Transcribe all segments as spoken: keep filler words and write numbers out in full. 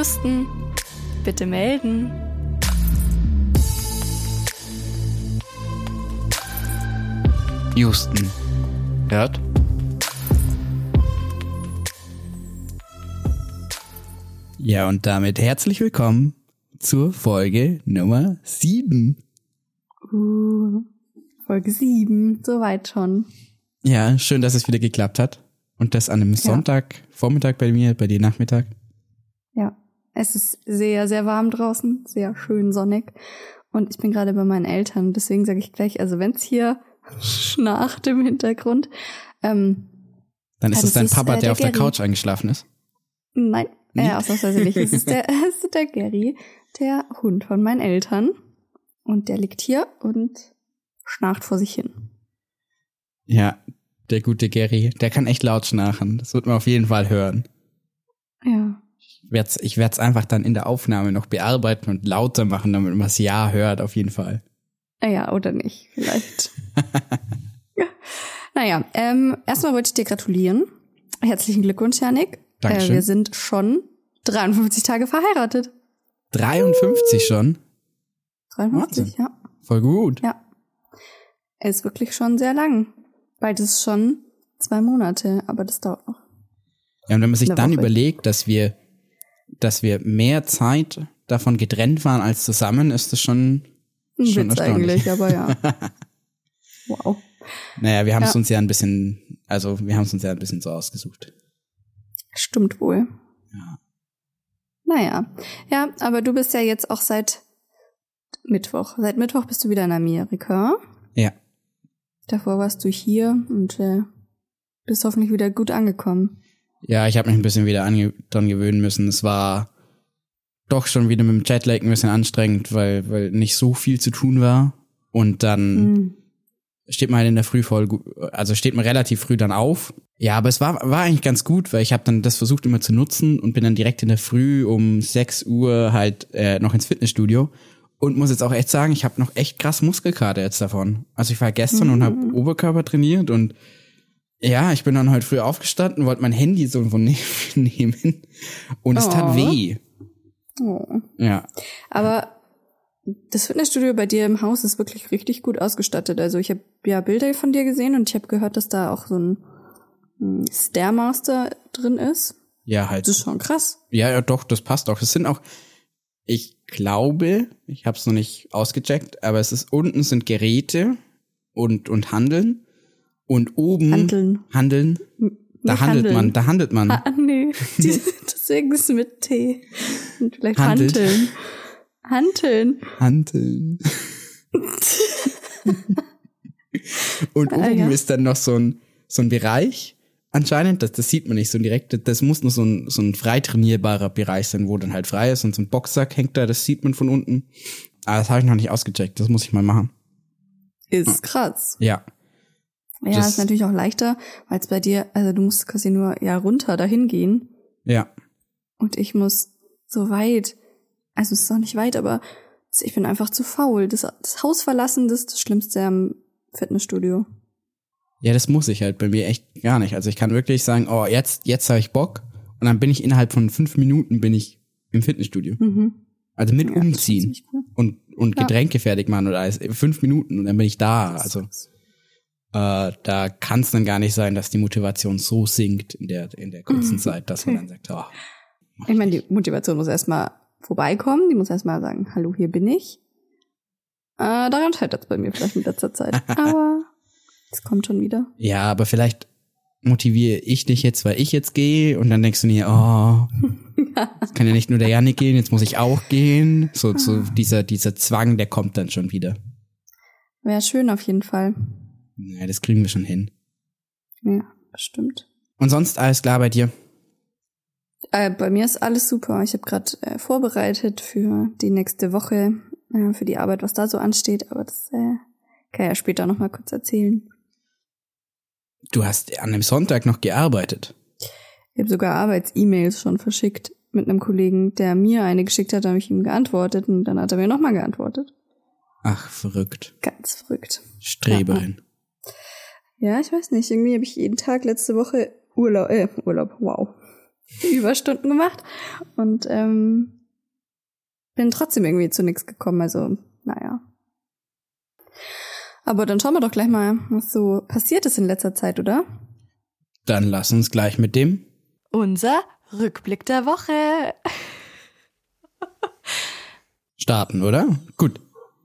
Houston, bitte melden. Houston, hört? Ja, und damit herzlich willkommen zur Folge Nummer sieben. Uh, Folge sieben, soweit schon. Ja, schön, dass es wieder geklappt hat. Und das an einem ja. Sonntag, Vormittag bei mir, bei dir Nachmittag. Ja, es ist sehr, sehr warm draußen, sehr schön sonnig. Und ich bin gerade bei meinen Eltern, deswegen sage ich gleich, also wenn es hier schnarcht im Hintergrund. Ähm, Dann ist es dein ist, Papa, äh, der, der auf Gary. der Couch eingeschlafen ist? Nein, Nee? äh, ausnahmsweise nicht. Es ist der, es ist der Gary, der Hund von meinen Eltern. Und der liegt hier und schnarcht vor sich hin. Ja, der gute Gary, der kann echt laut schnarchen. Das wird man auf jeden Fall hören. Ja. Ich werde es ich werd's einfach dann in der Aufnahme noch bearbeiten und lauter machen, damit man es ja hört, auf jeden Fall. Ja, oder nicht, vielleicht. Ja. Naja, ähm, erstmal wollte ich dir gratulieren. Herzlichen Glückwunsch, Janik. Dankeschön. Äh, wir sind schon dreiundfünfzig Tage verheiratet. dreiundfünfzig schon? dreiundfünfzig, Wahnsinn. ja. Voll gut. Ja. Ist wirklich schon sehr lang. Bald ist es schon zwei Monate, aber das dauert noch. Ja, und wenn man sich Eine dann Woche. überlegt, dass wir, dass wir mehr Zeit davon getrennt waren als zusammen, ist das schon, Ein schon Witz erstaunlich. eigentlich, aber ja. Wow. Naja, wir haben es Ja. uns ja ein bisschen, also wir haben es uns ja ein bisschen so ausgesucht. Stimmt wohl. Ja. Naja. Ja, aber du bist ja jetzt auch seit Mittwoch. Seit Mittwoch bist du wieder in Amerika. Ja. Davor warst du hier und äh, bist hoffentlich wieder gut angekommen. Ja, ich habe mich ein bisschen wieder ange- dran gewöhnen müssen. Es war doch schon wieder mit dem Jetlag ein bisschen anstrengend, weil, weil nicht so viel zu tun war. Und dann Mhm. steht man halt in der Früh voll gut, also steht man relativ früh dann auf. Ja, aber es war war eigentlich ganz gut, weil ich habe dann das versucht immer zu nutzen und bin dann direkt in der Früh um sechs Uhr halt äh, noch ins Fitnessstudio und muss jetzt auch echt sagen, ich habe noch echt krass Muskelkater jetzt davon. Also ich war gestern Mhm. und habe Oberkörper trainiert und ja, ich bin dann heute früh aufgestanden, wollte mein Handy so von neben nehmen und es tat Oh. weh. Oh. Ja. Aber das Fitnessstudio bei dir im Haus ist wirklich richtig gut ausgestattet. Also ich habe ja Bilder von dir gesehen und ich habe gehört, dass da auch so ein ein Stairmaster drin ist. Ja, halt. Das ist schon krass. Ja, ja, doch, das passt auch. Es sind auch, ich glaube, ich habe es noch nicht ausgecheckt, aber es ist unten sind Geräte und und Handeln und oben Handeln. Handeln. Da Nicht handelt handeln. man, da handelt man. Ah, nee, die, deswegen ist es mit T. Und vielleicht Handelt. Hanteln. Hanteln. Handeln. Und Ah, oben ja. ist dann noch so ein so ein Bereich. Anscheinend, das, das sieht man nicht so direkt. Das muss nur so ein so ein frei trainierbarer Bereich sein, wo dann halt frei ist und so ein Boxsack hängt da. Das sieht man von unten. Aber das habe ich noch nicht ausgecheckt. Das muss ich mal machen. Ist krass. Ja. Ja, Das- ist natürlich auch leichter, weil es bei dir, also du musst quasi nur ja runter dahin gehen Ja. und ich muss so weit, also es ist auch nicht weit, aber ich bin einfach zu faul. Das, das Haus verlassen, das ist das Schlimmste am Fitnessstudio. Ja, das muss ich halt bei mir echt gar nicht. Also ich kann wirklich sagen, oh, jetzt, jetzt habe ich Bock. Und dann bin ich innerhalb von fünf Minuten bin ich im Fitnessstudio. Mhm. Also mit Ja, das ist umziehen ziemlich cool. und, und Ja. Getränke fertig machen oder alles. Fünf Minuten und dann bin ich da. Also äh, da kann es dann gar nicht sein, dass die Motivation so sinkt in der, in der kurzen Zeit, dass man dann sagt, oh. Ich meine, die Motivation muss erstmal vorbeikommen, die muss erstmal sagen, hallo, hier bin ich. Äh, daran scheitert es bei mir vielleicht in letzter Zeit. Aber es kommt schon wieder. Ja, aber vielleicht motiviere ich dich jetzt, weil ich jetzt gehe und dann denkst du dir, oh, es kann ja nicht nur der Janik gehen, jetzt muss ich auch gehen. So, so dieser, dieser Zwang, der kommt dann schon wieder. Wäre schön auf jeden Fall. Ja, das kriegen wir schon hin. Ja, bestimmt. Und sonst alles klar bei dir? Äh, bei mir ist alles super. Ich habe gerade äh, vorbereitet für die nächste Woche, äh, für die Arbeit, was da so ansteht. Aber das äh, kann ich ja später noch mal kurz erzählen. Du hast an dem Sonntag noch gearbeitet. Ich habe sogar Arbeits-E-Mails schon verschickt mit einem Kollegen, der mir eine geschickt hat, da habe ich ihm geantwortet und dann hat er mir nochmal geantwortet. Ach, verrückt. Ganz verrückt. Streberin. Ja, ich weiß nicht, irgendwie habe ich jeden Tag letzte Woche Urlaub, äh, Urlaub, wow. Überstunden gemacht und ähm, bin trotzdem irgendwie zu nichts gekommen. Also, naja. Aber dann schauen wir doch gleich mal, was so passiert ist in letzter Zeit, oder? Dann lass uns gleich mit dem unser Rückblick der Woche starten, oder? Gut.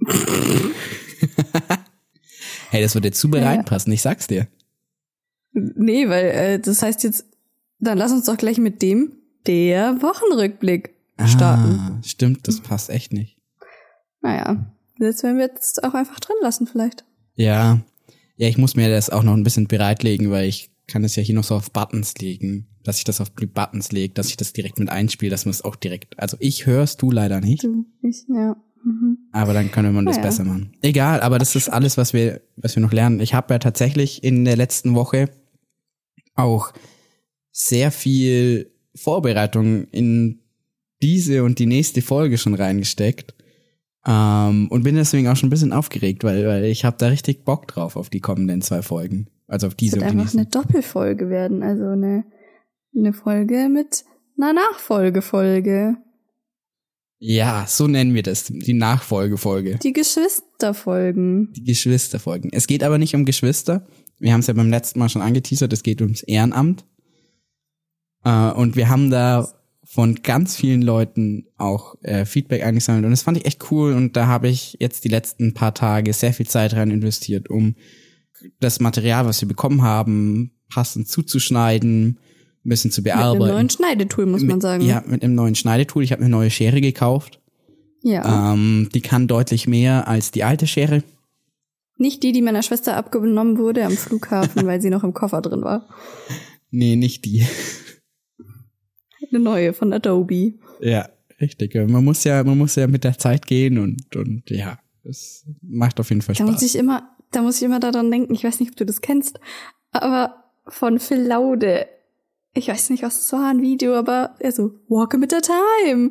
Hey, das wird jetzt super ja. reinpassen, ich sag's dir. Nee, weil äh, das heißt jetzt, dann lass uns doch gleich mit dem der Wochenrückblick starten. Ah, stimmt, das passt echt nicht. Naja, das werden wir jetzt auch einfach drin lassen vielleicht. Ja, ja, ich muss mir das auch noch ein bisschen bereitlegen, weil ich kann es ja hier noch so auf Buttons legen, dass ich das auf Buttons lege, dass ich das direkt mit einspiele, dass man es auch direkt, also ich hörst du leider nicht. Du, ich, ja. Mhm. Aber dann können wir das ja. besser machen. Egal, aber das ist alles, was wir, was wir noch lernen. Ich habe ja tatsächlich in der letzten Woche auch sehr viel Vorbereitung in diese und die nächste Folge schon reingesteckt. Ähm, und bin deswegen auch schon ein bisschen aufgeregt, weil, weil ich habe da richtig Bock drauf auf die kommenden zwei Folgen. Also auf diese und die nächste. Es wird einfach eine Doppelfolge werden, also eine, eine Folge mit einer Nachfolgefolge. Ja, so nennen wir das, die Nachfolgefolge. Die Geschwisterfolgen. Die Geschwisterfolgen. Es geht aber nicht um Geschwister. Wir haben es ja beim letzten Mal schon angeteasert, es geht ums Ehrenamt. Äh, und wir haben da von ganz vielen Leuten auch äh, Feedback eingesammelt und das fand ich echt cool und da habe ich jetzt die letzten paar Tage sehr viel Zeit rein investiert, um das Material, was wir bekommen haben, passend zuzuschneiden, ein bisschen zu bearbeiten. Mit einem neuen Schneidetool, muss man mit, sagen. Ja, mit einem neuen Schneidetool. Ich habe eine neue Schere gekauft. Ja. Ähm, die kann deutlich mehr als die alte Schere. Nicht die, die meiner Schwester abgenommen wurde am Flughafen, weil sie noch im Koffer drin war. Nee, nicht die. Eine neue von Adobe. Ja, richtig. Man muss ja, man muss ja mit der Zeit gehen und, und ja, es macht auf jeden Fall Spaß. Da muss ich immer, da muss ich immer daran denken, ich weiß nicht, ob du das kennst, aber von Phil Laude. Ich weiß nicht, was das war, ein Video, aber er so, walk mit der time.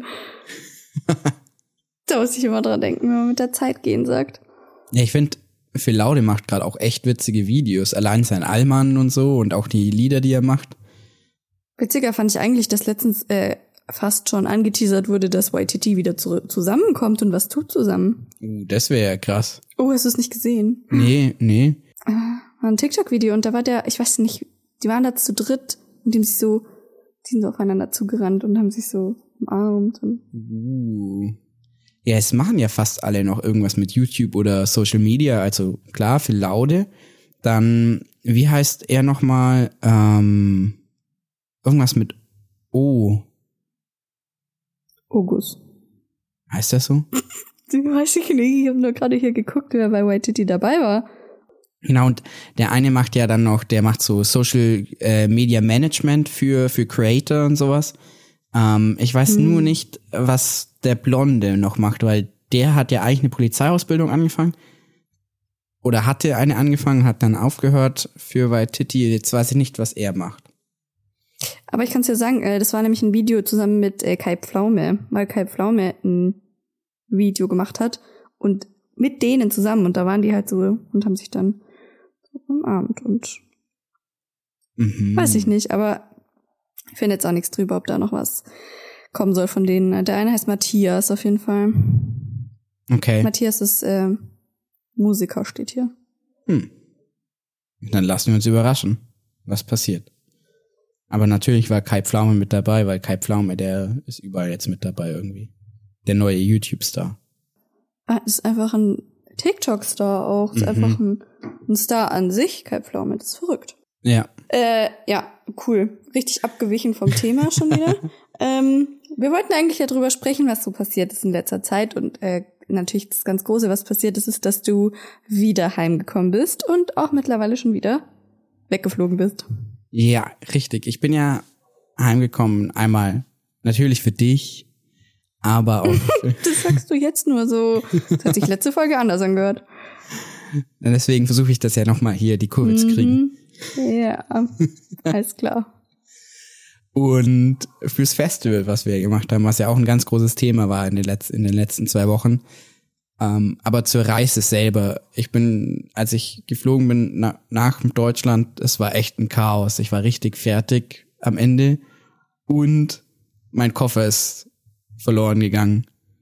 Da muss ich immer dran denken, wenn man mit der Zeit gehen sagt. Ja, ich finde, Phil Laude macht gerade auch echt witzige Videos. Allein sein Allmann und so und auch die Lieder, die er macht. Witziger fand ich eigentlich, dass letztens äh, fast schon angeteasert wurde, dass Waititi wieder zu- zusammenkommt und was tut zusammen. Uh, das wäre ja krass. Oh, hast du es nicht gesehen? Nee, nee. Äh, war ein TikTok-Video und da war der, ich weiß nicht, die waren da zu dritt und die haben sich so, die sind so aufeinander zugerannt und haben sich so umarmt. Und Uh. Ja, es machen ja fast alle noch irgendwas mit YouTube oder Social Media. Also klar, Phil Laude. Dann, wie heißt er nochmal? Ähm, irgendwas mit O. August. Heißt das so? Weiß ich nicht, ich habe nur gerade hier geguckt, wer bei Waititi dabei war. Genau, und der eine macht ja dann noch, der macht so Social äh, Media Management für für Creator und sowas. Ähm, ich weiß hm. nur nicht, was der Blonde noch macht, weil der hat ja eigentlich eine Polizeiausbildung angefangen. Oder hatte eine angefangen, hat dann aufgehört für Waititi. Jetzt weiß ich nicht, was er macht. Aber ich kann es ja sagen, äh, das war nämlich ein Video zusammen mit äh, Kai Pflaume, weil Kai Pflaume ein Video gemacht hat und mit denen zusammen und da waren die halt so und haben sich dann so umarmt und Mhm. weiß ich nicht, aber ich finde jetzt auch nichts drüber, ob da noch was kommen soll von denen. Der eine heißt Matthias auf jeden Fall. Okay. Matthias ist äh, Musiker, steht hier. Hm. Dann lassen wir uns überraschen, was passiert. Aber natürlich war Kai Pflaume mit dabei, weil Kai Pflaume, der ist überall jetzt mit dabei irgendwie. Der neue YouTube-Star. Ah, ist einfach ein TikTok-Star auch. Ist Mhm. einfach ein, ein Star an sich. Kai Pflaume, das ist verrückt. Ja. Äh, ja, cool. Richtig abgewichen vom Thema schon wieder. ähm, wir wollten eigentlich ja drüber sprechen, was so passiert ist in letzter Zeit. Und äh, natürlich das ganz Große, was passiert ist, ist, dass du wieder heimgekommen bist und auch mittlerweile schon wieder weggeflogen bist. Ja, richtig. Ich bin ja heimgekommen, einmal natürlich für dich, aber auch Das sagst du jetzt nur so. Das hat sich letzte Folge anders angehört. deswegen versuche ich das ja nochmal hier die Kurve zu kriegen. Ja, alles klar. Und fürs Festival, was wir gemacht haben, was ja auch ein ganz großes Thema war in den, Letz- in den letzten zwei Wochen. Ähm, aber zur Reise selber, ich bin, als ich geflogen bin na- nach Deutschland, es war echt ein Chaos. Ich war richtig fertig am Ende und mein Koffer ist verloren gegangen.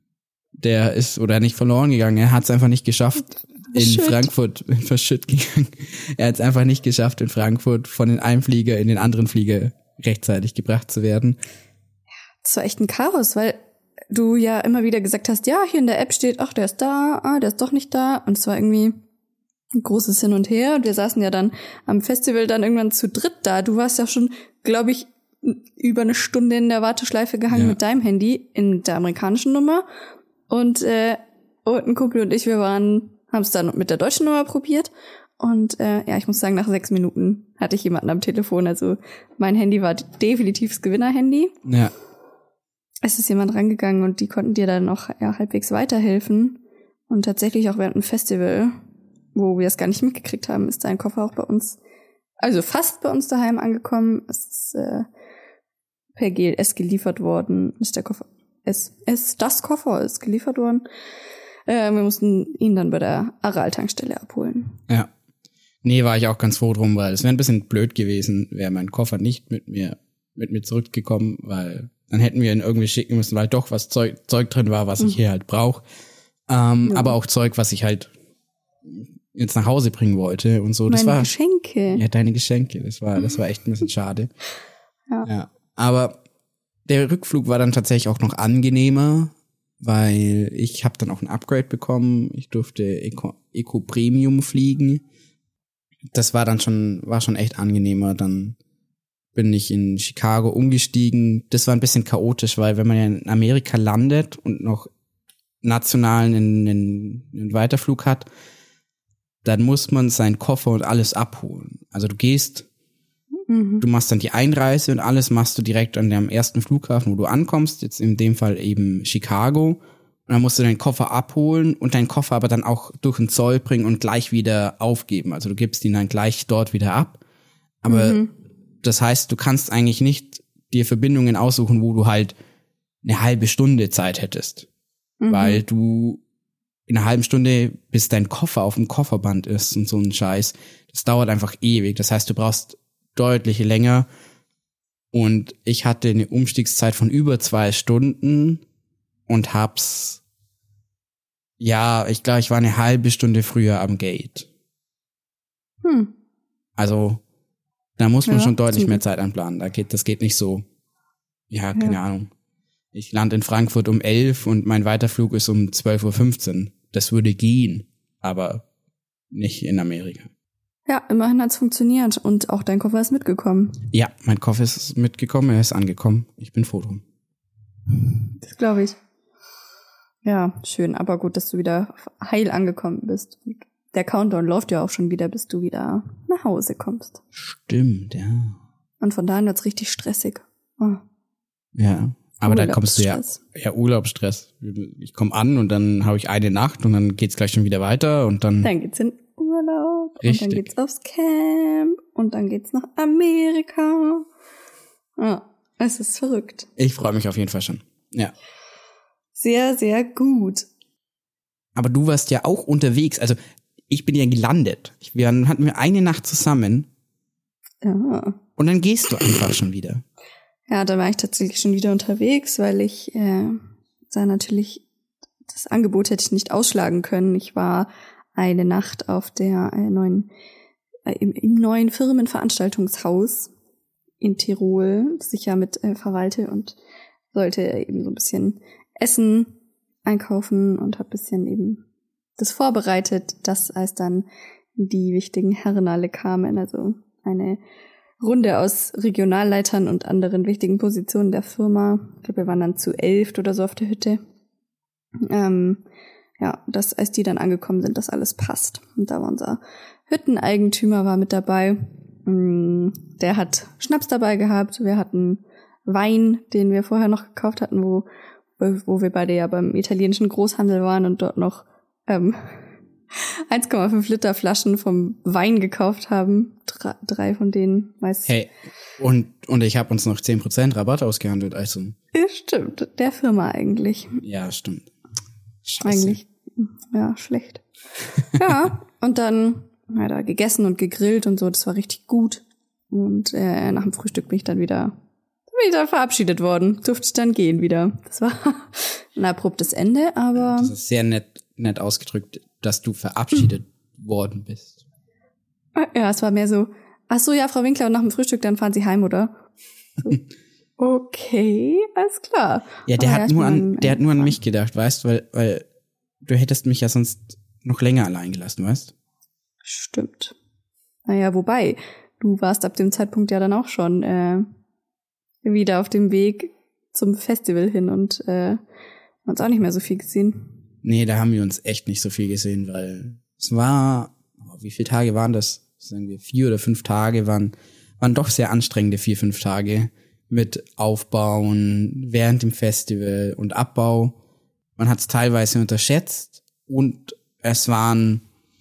Der ist, oder nicht verloren gegangen, er hat es einfach nicht geschafft, in Shit. Frankfurt, verschütt gegangen. Er hat es einfach nicht geschafft, in Frankfurt von den einen Flieger in den anderen Flieger rechtzeitig gebracht zu werden. Das war echt ein Chaos, weil du ja immer wieder gesagt hast, ja, hier in der App steht, ach, der ist da, ah, der ist doch nicht da. Und es war irgendwie ein großes Hin und Her. Und wir saßen ja dann am Festival dann irgendwann zu dritt da. Du warst ja schon, glaube ich, über eine Stunde in der Warteschleife gehangen Ja. mit deinem Handy in der amerikanischen Nummer. Und, äh, und ein Kumpel und ich, wir waren, haben es dann mit der deutschen Nummer probiert. Und äh, ja, ich muss sagen, nach sechs Minuten hatte ich jemanden am Telefon. Also mein Handy war definitiv das Gewinner-Handy. Ja. Es ist jemand rangegangen und die konnten dir dann auch ja, halbwegs weiterhelfen. Und tatsächlich auch während dem Festival, wo wir es gar nicht mitgekriegt haben, ist dein Koffer auch bei uns, also fast bei uns daheim angekommen. Es ist äh, per G L S geliefert worden. Ist der Koffer, es, es, das Koffer ist geliefert worden. Äh, wir mussten ihn dann bei der Aral-Tankstelle abholen. Ja. Nee, war ich auch ganz froh drum, weil es wäre ein bisschen blöd gewesen, wäre mein Koffer nicht mit mir mit mir zurückgekommen, weil dann hätten wir ihn irgendwie schicken müssen, weil doch was Zeug, Zeug drin war, was ich hier halt brauche. Ähm, Ja. Aber auch Zeug, was ich halt jetzt nach Hause bringen wollte und so. Das Meine war Geschenke. ja deine Geschenke. Das war das war echt ein bisschen schade. Ja. Ja. Aber der Rückflug war dann tatsächlich auch noch angenehmer, weil ich habe dann auch ein Upgrade bekommen. Ich durfte Eco, Eco Premium fliegen. Das war dann schon war schon echt angenehmer. Dann bin ich in Chicago umgestiegen. Das war ein bisschen chaotisch, weil wenn man ja in Amerika landet und noch nationalen einen, einen, einen Weiterflug hat, dann muss man seinen Koffer und alles abholen. Also du gehst, Mhm. du machst dann die Einreise und alles machst du direkt an dem ersten Flughafen, wo du ankommst, jetzt in dem Fall eben Chicago. Und dann musst du deinen Koffer abholen und deinen Koffer aber dann auch durch den Zoll bringen und gleich wieder aufgeben. Also du gibst ihn dann gleich dort wieder ab. Aber Mhm. das heißt, du kannst eigentlich nicht dir Verbindungen aussuchen, wo du halt eine halbe Stunde Zeit hättest. Mhm. Weil du in einer halben Stunde, bis dein Koffer auf dem Kofferband ist und so ein Scheiß, das dauert einfach ewig. Das heißt, du brauchst deutlich länger. Und ich hatte eine Umstiegszeit von über zwei Stunden und hab's, ja, ich glaube, ich war eine halbe Stunde früher am Gate. Hm. Also, da muss man Ja, schon deutlich zum mehr Glück. Zeit einplanen. Da geht, das geht nicht so. Ja, keine Ja. Ahnung. Ich lande in Frankfurt um elf und mein Weiterflug ist um zwölf Uhr fünfzehn. Das würde gehen, aber nicht in Amerika. Ja, immerhin hat's funktioniert und auch dein Koffer ist mitgekommen. Ja, mein Koffer ist mitgekommen, er ist angekommen. Ich bin froh drum. Das glaube ich. Ja, schön, aber gut, dass du wieder heil angekommen bist. Und der Countdown läuft ja auch schon wieder, bis du wieder nach Hause kommst. Stimmt, ja. Und von da an wird's richtig stressig. Oh, Ja, aber dann kommst du ja, Urlaubsstress. ja Urlaubsstress. Ich komme an und dann habe ich eine Nacht und dann geht's gleich schon wieder weiter und dann, Dann geht's in Urlaub Richtig. und dann geht's aufs Camp und dann geht's nach Amerika. Ja, es ist verrückt. ich freue mich auf jeden Fall schon. Ja. Sehr, sehr gut. Aber du warst ja auch unterwegs, also ich bin ja gelandet. Ich, wir hatten wir eine Nacht zusammen Ja. und dann gehst du einfach schon wieder. Ja, da war ich tatsächlich schon wieder unterwegs, weil ich äh, da natürlich das Angebot hätte ich nicht ausschlagen können. Ich war eine Nacht auf der äh, neuen äh, im, im neuen Firmenveranstaltungshaus in Tirol, das ich ja mit äh, verwalte und sollte eben so ein bisschen Essen einkaufen und habe bisschen eben das vorbereitet, dass als dann die wichtigen Herren alle kamen, also eine Runde aus Regionalleitern und anderen wichtigen Positionen der Firma. Ich glaube, wir waren dann zu elft oder so auf der Hütte. Ähm, ja, dass als die dann angekommen sind, dass alles passt. Und da war unser Hütteneigentümer war mit dabei. Der hat Schnaps dabei gehabt. Wir hatten Wein, den wir vorher noch gekauft hatten, wo wo wir beide ja beim italienischen Großhandel waren und dort noch ähm, eins Komma fünf Liter Flaschen vom Wein gekauft haben. Drei, drei von denen, weiß Hey, und und ich habe uns noch zehn Prozent Rabatt ausgehandelt, also. Ja, stimmt, der Firma eigentlich. Ja, stimmt. Scheiße. Eigentlich, ja, schlecht. Ja, und dann ja, da gegessen und gegrillt und so, das war richtig gut. Und äh, nach dem Frühstück bin ich dann wieder bin ich dann verabschiedet worden. Durfte ich dann gehen wieder. Das war ein abruptes Ende, aber... Das ist sehr nett, nett ausgedrückt, dass du verabschiedet hm. worden bist. Ja, es war mehr so, ach so, ja, Frau Winkler, und nach dem Frühstück, dann fahren Sie heim, oder? So. Okay, alles klar. Ja, der oh, hat ja, nur an, der hat nur an fahren. mich gedacht, weißt, weil, weil du hättest mich ja sonst noch länger allein gelassen, weißt? Stimmt. Naja, wobei, du warst ab dem Zeitpunkt ja dann auch schon äh, wieder auf dem Weg zum Festival hin und äh, haben uns auch nicht mehr so viel gesehen. Nee, da haben wir uns echt nicht so viel gesehen, weil es war, oh, wie viele Tage waren das? Sagen wir vier oder fünf Tage, waren, waren doch sehr anstrengende vier, fünf Tage mit Aufbauen während dem Festival und Abbau. Man hat es teilweise unterschätzt und es waren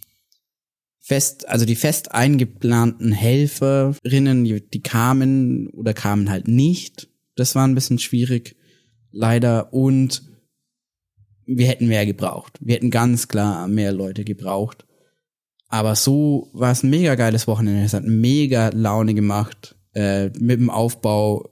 fest, also die fest eingeplanten Helferinnen, die, die kamen oder kamen halt nicht. Das war ein bisschen schwierig, leider. Und wir hätten mehr gebraucht. Wir hätten ganz klar mehr Leute gebraucht. Aber so war es ein mega geiles Wochenende. Es hat mega Laune gemacht äh, mit dem Aufbau.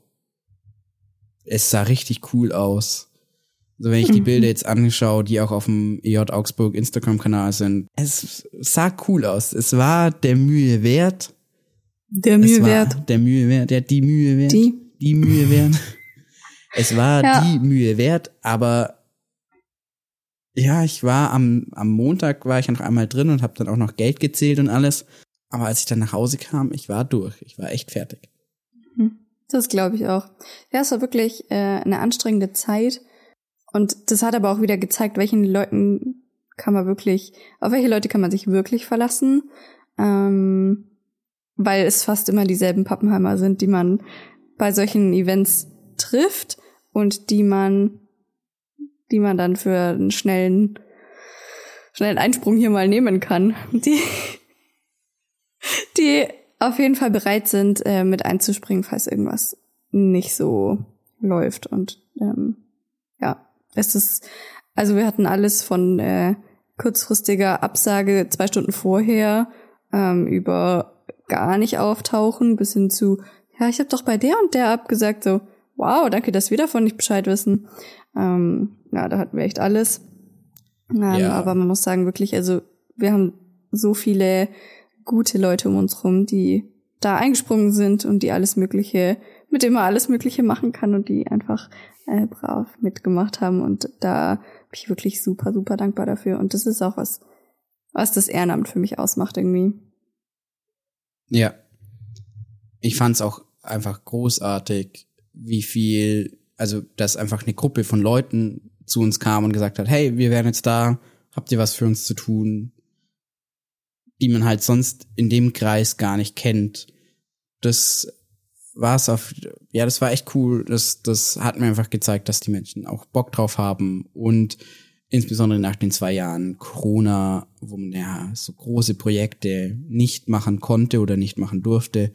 Es sah richtig cool aus. Also wenn ich die Bilder jetzt anschaue, die auch auf dem E J Augsburg Instagram-Kanal sind, es sah cool aus. Es war der Mühe wert. Der Mühe wert. Der Mühe wert, ja, die Mühe wert. Die? Die Mühe wert. Es war ja. die Mühe wert, aber ja, ich war am am Montag war ich noch einmal drin und habe dann auch noch Geld gezählt und alles. Aber als ich dann nach Hause kam, ich war durch. Ich war echt fertig. Das glaube ich auch. Ja, es war wirklich äh, eine anstrengende Zeit. Und das hat aber auch wieder gezeigt, welchen Leuten kann man wirklich, auf welche Leute kann man sich wirklich verlassen. Ähm, weil es fast immer dieselben Pappenheimer sind, die man bei solchen Events trifft und die man die man dann für einen schnellen, schnellen Einsprung hier mal nehmen kann. Die, die auf jeden Fall bereit sind, äh, mit einzuspringen, falls irgendwas nicht so läuft. Und ähm, ja, es ist, also wir hatten alles von äh, kurzfristiger Absage zwei Stunden vorher ähm, über gar nicht auftauchen bis hin zu, ja, ich habe doch bei der und der abgesagt, so, wow, danke, dass wir davon nicht Bescheid wissen. Ähm, ja, da hatten wir echt alles. Ähm, ja. Aber man muss sagen, wirklich, also wir haben so viele gute Leute um uns rum, die da eingesprungen sind und die alles Mögliche, mit dem man alles Mögliche machen kann und die einfach äh, brav mitgemacht haben. Und da bin ich wirklich super, super dankbar dafür. Und das ist auch was, was das Ehrenamt für mich ausmacht irgendwie. Ja. Ich fand's auch einfach großartig, wie viel, also dass einfach eine Gruppe von Leuten zu uns kam und gesagt hat, hey, wir wären jetzt da, habt ihr was für uns zu tun, die man halt sonst in dem Kreis gar nicht kennt. Das war's auf, ja, das war echt cool. Das, das hat mir einfach gezeigt, dass die Menschen auch Bock drauf haben und insbesondere nach den zwei Jahren Corona, wo man ja so große Projekte nicht machen konnte oder nicht machen durfte,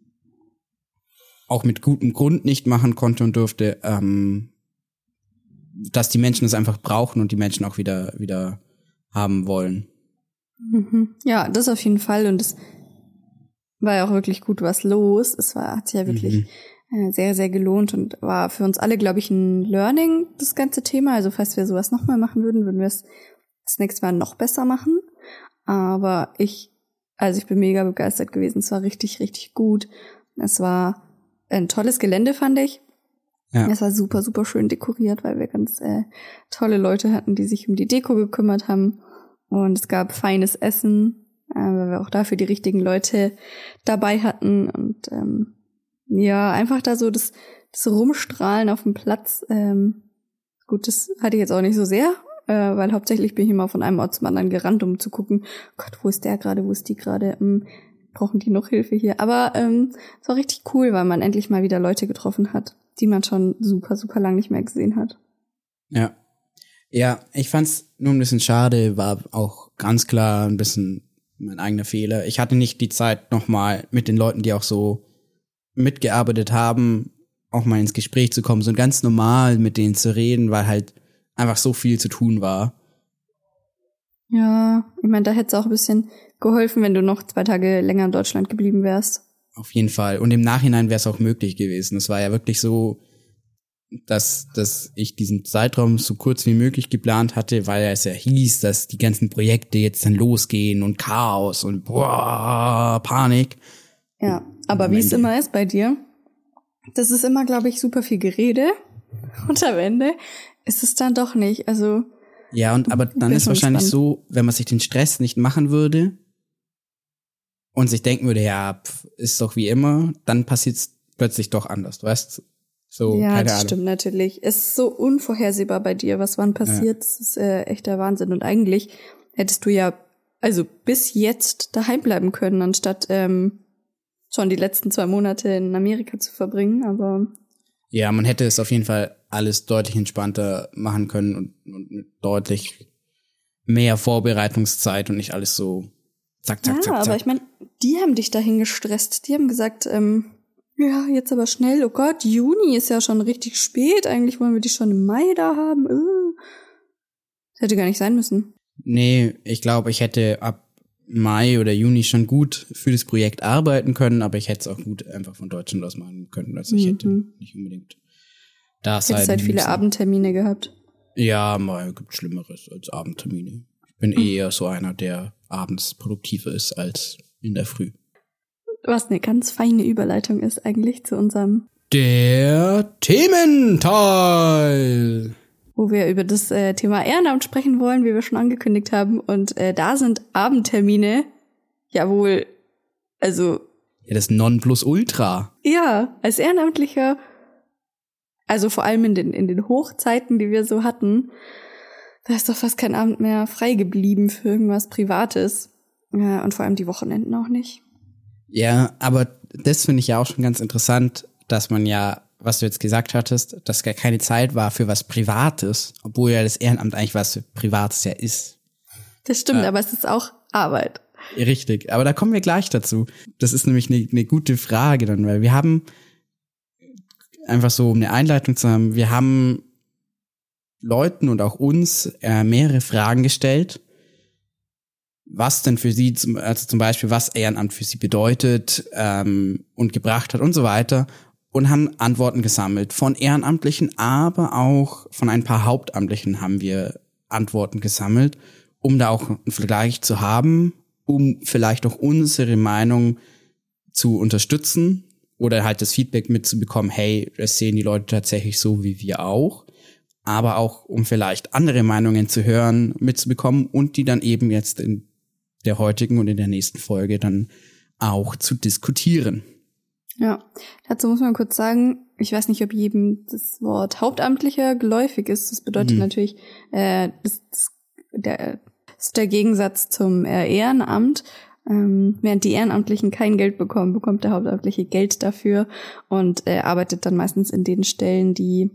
auch mit gutem Grund nicht machen konnte und durfte, ähm, dass die Menschen es einfach brauchen und die Menschen auch wieder wieder haben wollen. Mhm. Ja, das auf jeden Fall. Und es war ja auch wirklich gut was los. Es war, hat sich ja wirklich mhm. äh, sehr, sehr gelohnt und war für uns alle, glaube ich, ein Learning, das ganze Thema. Also falls wir sowas nochmal machen würden, würden wir es das nächste Mal noch besser machen. Aber ich, also ich bin mega begeistert gewesen. Es war richtig, richtig gut. Es war ein tolles Gelände, fand ich. Ja. Es war super, super schön dekoriert, weil wir ganz äh, tolle Leute hatten, die sich um die Deko gekümmert haben. Und es gab feines Essen, äh, weil wir auch dafür die richtigen Leute dabei hatten. Und ähm, ja, einfach da so das, das Rumstrahlen auf dem Platz. Ähm, gut, das hatte ich jetzt auch nicht so sehr, äh, weil hauptsächlich bin ich immer von einem Ort zum anderen gerannt, um zu gucken, Gott, wo ist der gerade, wo ist die gerade? Ähm, brauchen die noch Hilfe hier? Aber ähm, es war richtig cool, weil man endlich mal wieder Leute getroffen hat, die man schon super, super lang nicht mehr gesehen hat. Ja. Ja, ich fand's nur ein bisschen schade, war auch ganz klar ein bisschen mein eigener Fehler. Ich hatte nicht die Zeit, nochmal mit den Leuten, die auch so mitgearbeitet haben, auch mal ins Gespräch zu kommen, so ganz normal mit denen zu reden, weil halt einfach so viel zu tun war. Ja, ich meine, da hätte es auch ein bisschen geholfen, wenn du noch zwei Tage länger in Deutschland geblieben wärst. auf jeden Fall. Und im Nachhinein wäre es auch möglich gewesen. Es war ja wirklich so, dass, dass ich diesen Zeitraum so kurz wie möglich geplant hatte, weil es ja hieß, dass die ganzen Projekte jetzt dann losgehen und Chaos und boah, Panik. Ja, aber wie es immer ist bei dir, das ist immer, glaube ich, super viel Gerede und am Ende ist es dann doch nicht. Also ja, und aber dann ist wahrscheinlich so, wenn man sich den Stress nicht machen würde und sich denken würde, ja, pf, ist doch wie immer, dann passiert es plötzlich doch anders, du weißt? So, ja, keine das Ahnung. Stimmt natürlich. Es ist so unvorhersehbar bei dir, was wann passiert. Ja. Das ist äh, echt der Wahnsinn. Und eigentlich hättest du ja also bis jetzt daheim bleiben können, anstatt ähm, schon die letzten zwei Monate in Amerika zu verbringen. Aber ja, man hätte es auf jeden Fall alles deutlich entspannter machen können und, und mit deutlich mehr Vorbereitungszeit und nicht alles so zack, zack, ja, zack, zack. Aber ich meine, die haben dich dahin gestresst. Die haben gesagt, ähm, ja, jetzt aber schnell. Oh Gott, Juni ist ja schon richtig spät. Eigentlich wollen wir die schon im Mai da haben. Uh. Das hätte gar nicht sein müssen. Nee, ich glaube, ich hätte ab Mai oder Juni schon gut für das Projekt arbeiten können, aber ich hätte es auch gut einfach von Deutschland aus machen können. Also ich mhm. hätte nicht unbedingt da sein müssen. Hättest halt viele Abendtermine gehabt. Ja, mal gibt Schlimmeres als Abendtermine. Ich bin mhm. eher so einer, der abends produktiver ist als in der Früh. Was eine ganz feine Überleitung ist eigentlich zu unserem der Thementeil, wo wir über das äh, Thema Ehrenamt sprechen wollen, wie wir schon angekündigt haben. Und äh, da sind Abendtermine ja wohl, also ja, das Nonplusultra. Ja, als Ehrenamtlicher, also vor allem in den in den Hochzeiten, die wir so hatten, da ist doch fast kein Abend mehr frei geblieben für irgendwas Privates. Ja, und vor allem die Wochenenden auch nicht. Ja, aber das finde ich ja auch schon ganz interessant, dass man ja, was du jetzt gesagt hattest, dass gar keine Zeit war für was Privates, obwohl ja das Ehrenamt eigentlich was Privates ja ist. Das stimmt, äh, aber es ist auch Arbeit. Richtig, aber da kommen wir gleich dazu. Das ist nämlich eine, eine gute Frage dann, weil wir haben einfach so, um eine Einleitung zu haben, wir haben Leuten und auch uns äh, mehrere Fragen gestellt, was denn für sie, zum, also zum Beispiel, was Ehrenamt für sie bedeutet ähm, und gebracht hat und so weiter, und haben Antworten gesammelt von Ehrenamtlichen, aber auch von ein paar Hauptamtlichen haben wir Antworten gesammelt, um da auch einen Vergleich zu haben, um vielleicht auch unsere Meinung zu unterstützen oder halt das Feedback mitzubekommen, hey, das sehen die Leute tatsächlich so wie wir auch, aber auch um vielleicht andere Meinungen zu hören, mitzubekommen und die dann eben jetzt in der heutigen und in der nächsten Folge dann auch zu diskutieren. Ja, dazu muss man kurz sagen, ich weiß nicht, ob jedem das Wort Hauptamtlicher geläufig ist. Das bedeutet mhm. natürlich, äh, das, das, der, das ist der Gegensatz zum äh, Ehrenamt. Ähm, während die Ehrenamtlichen kein Geld bekommen, bekommt der Hauptamtliche Geld dafür und äh, arbeitet dann meistens in den Stellen, die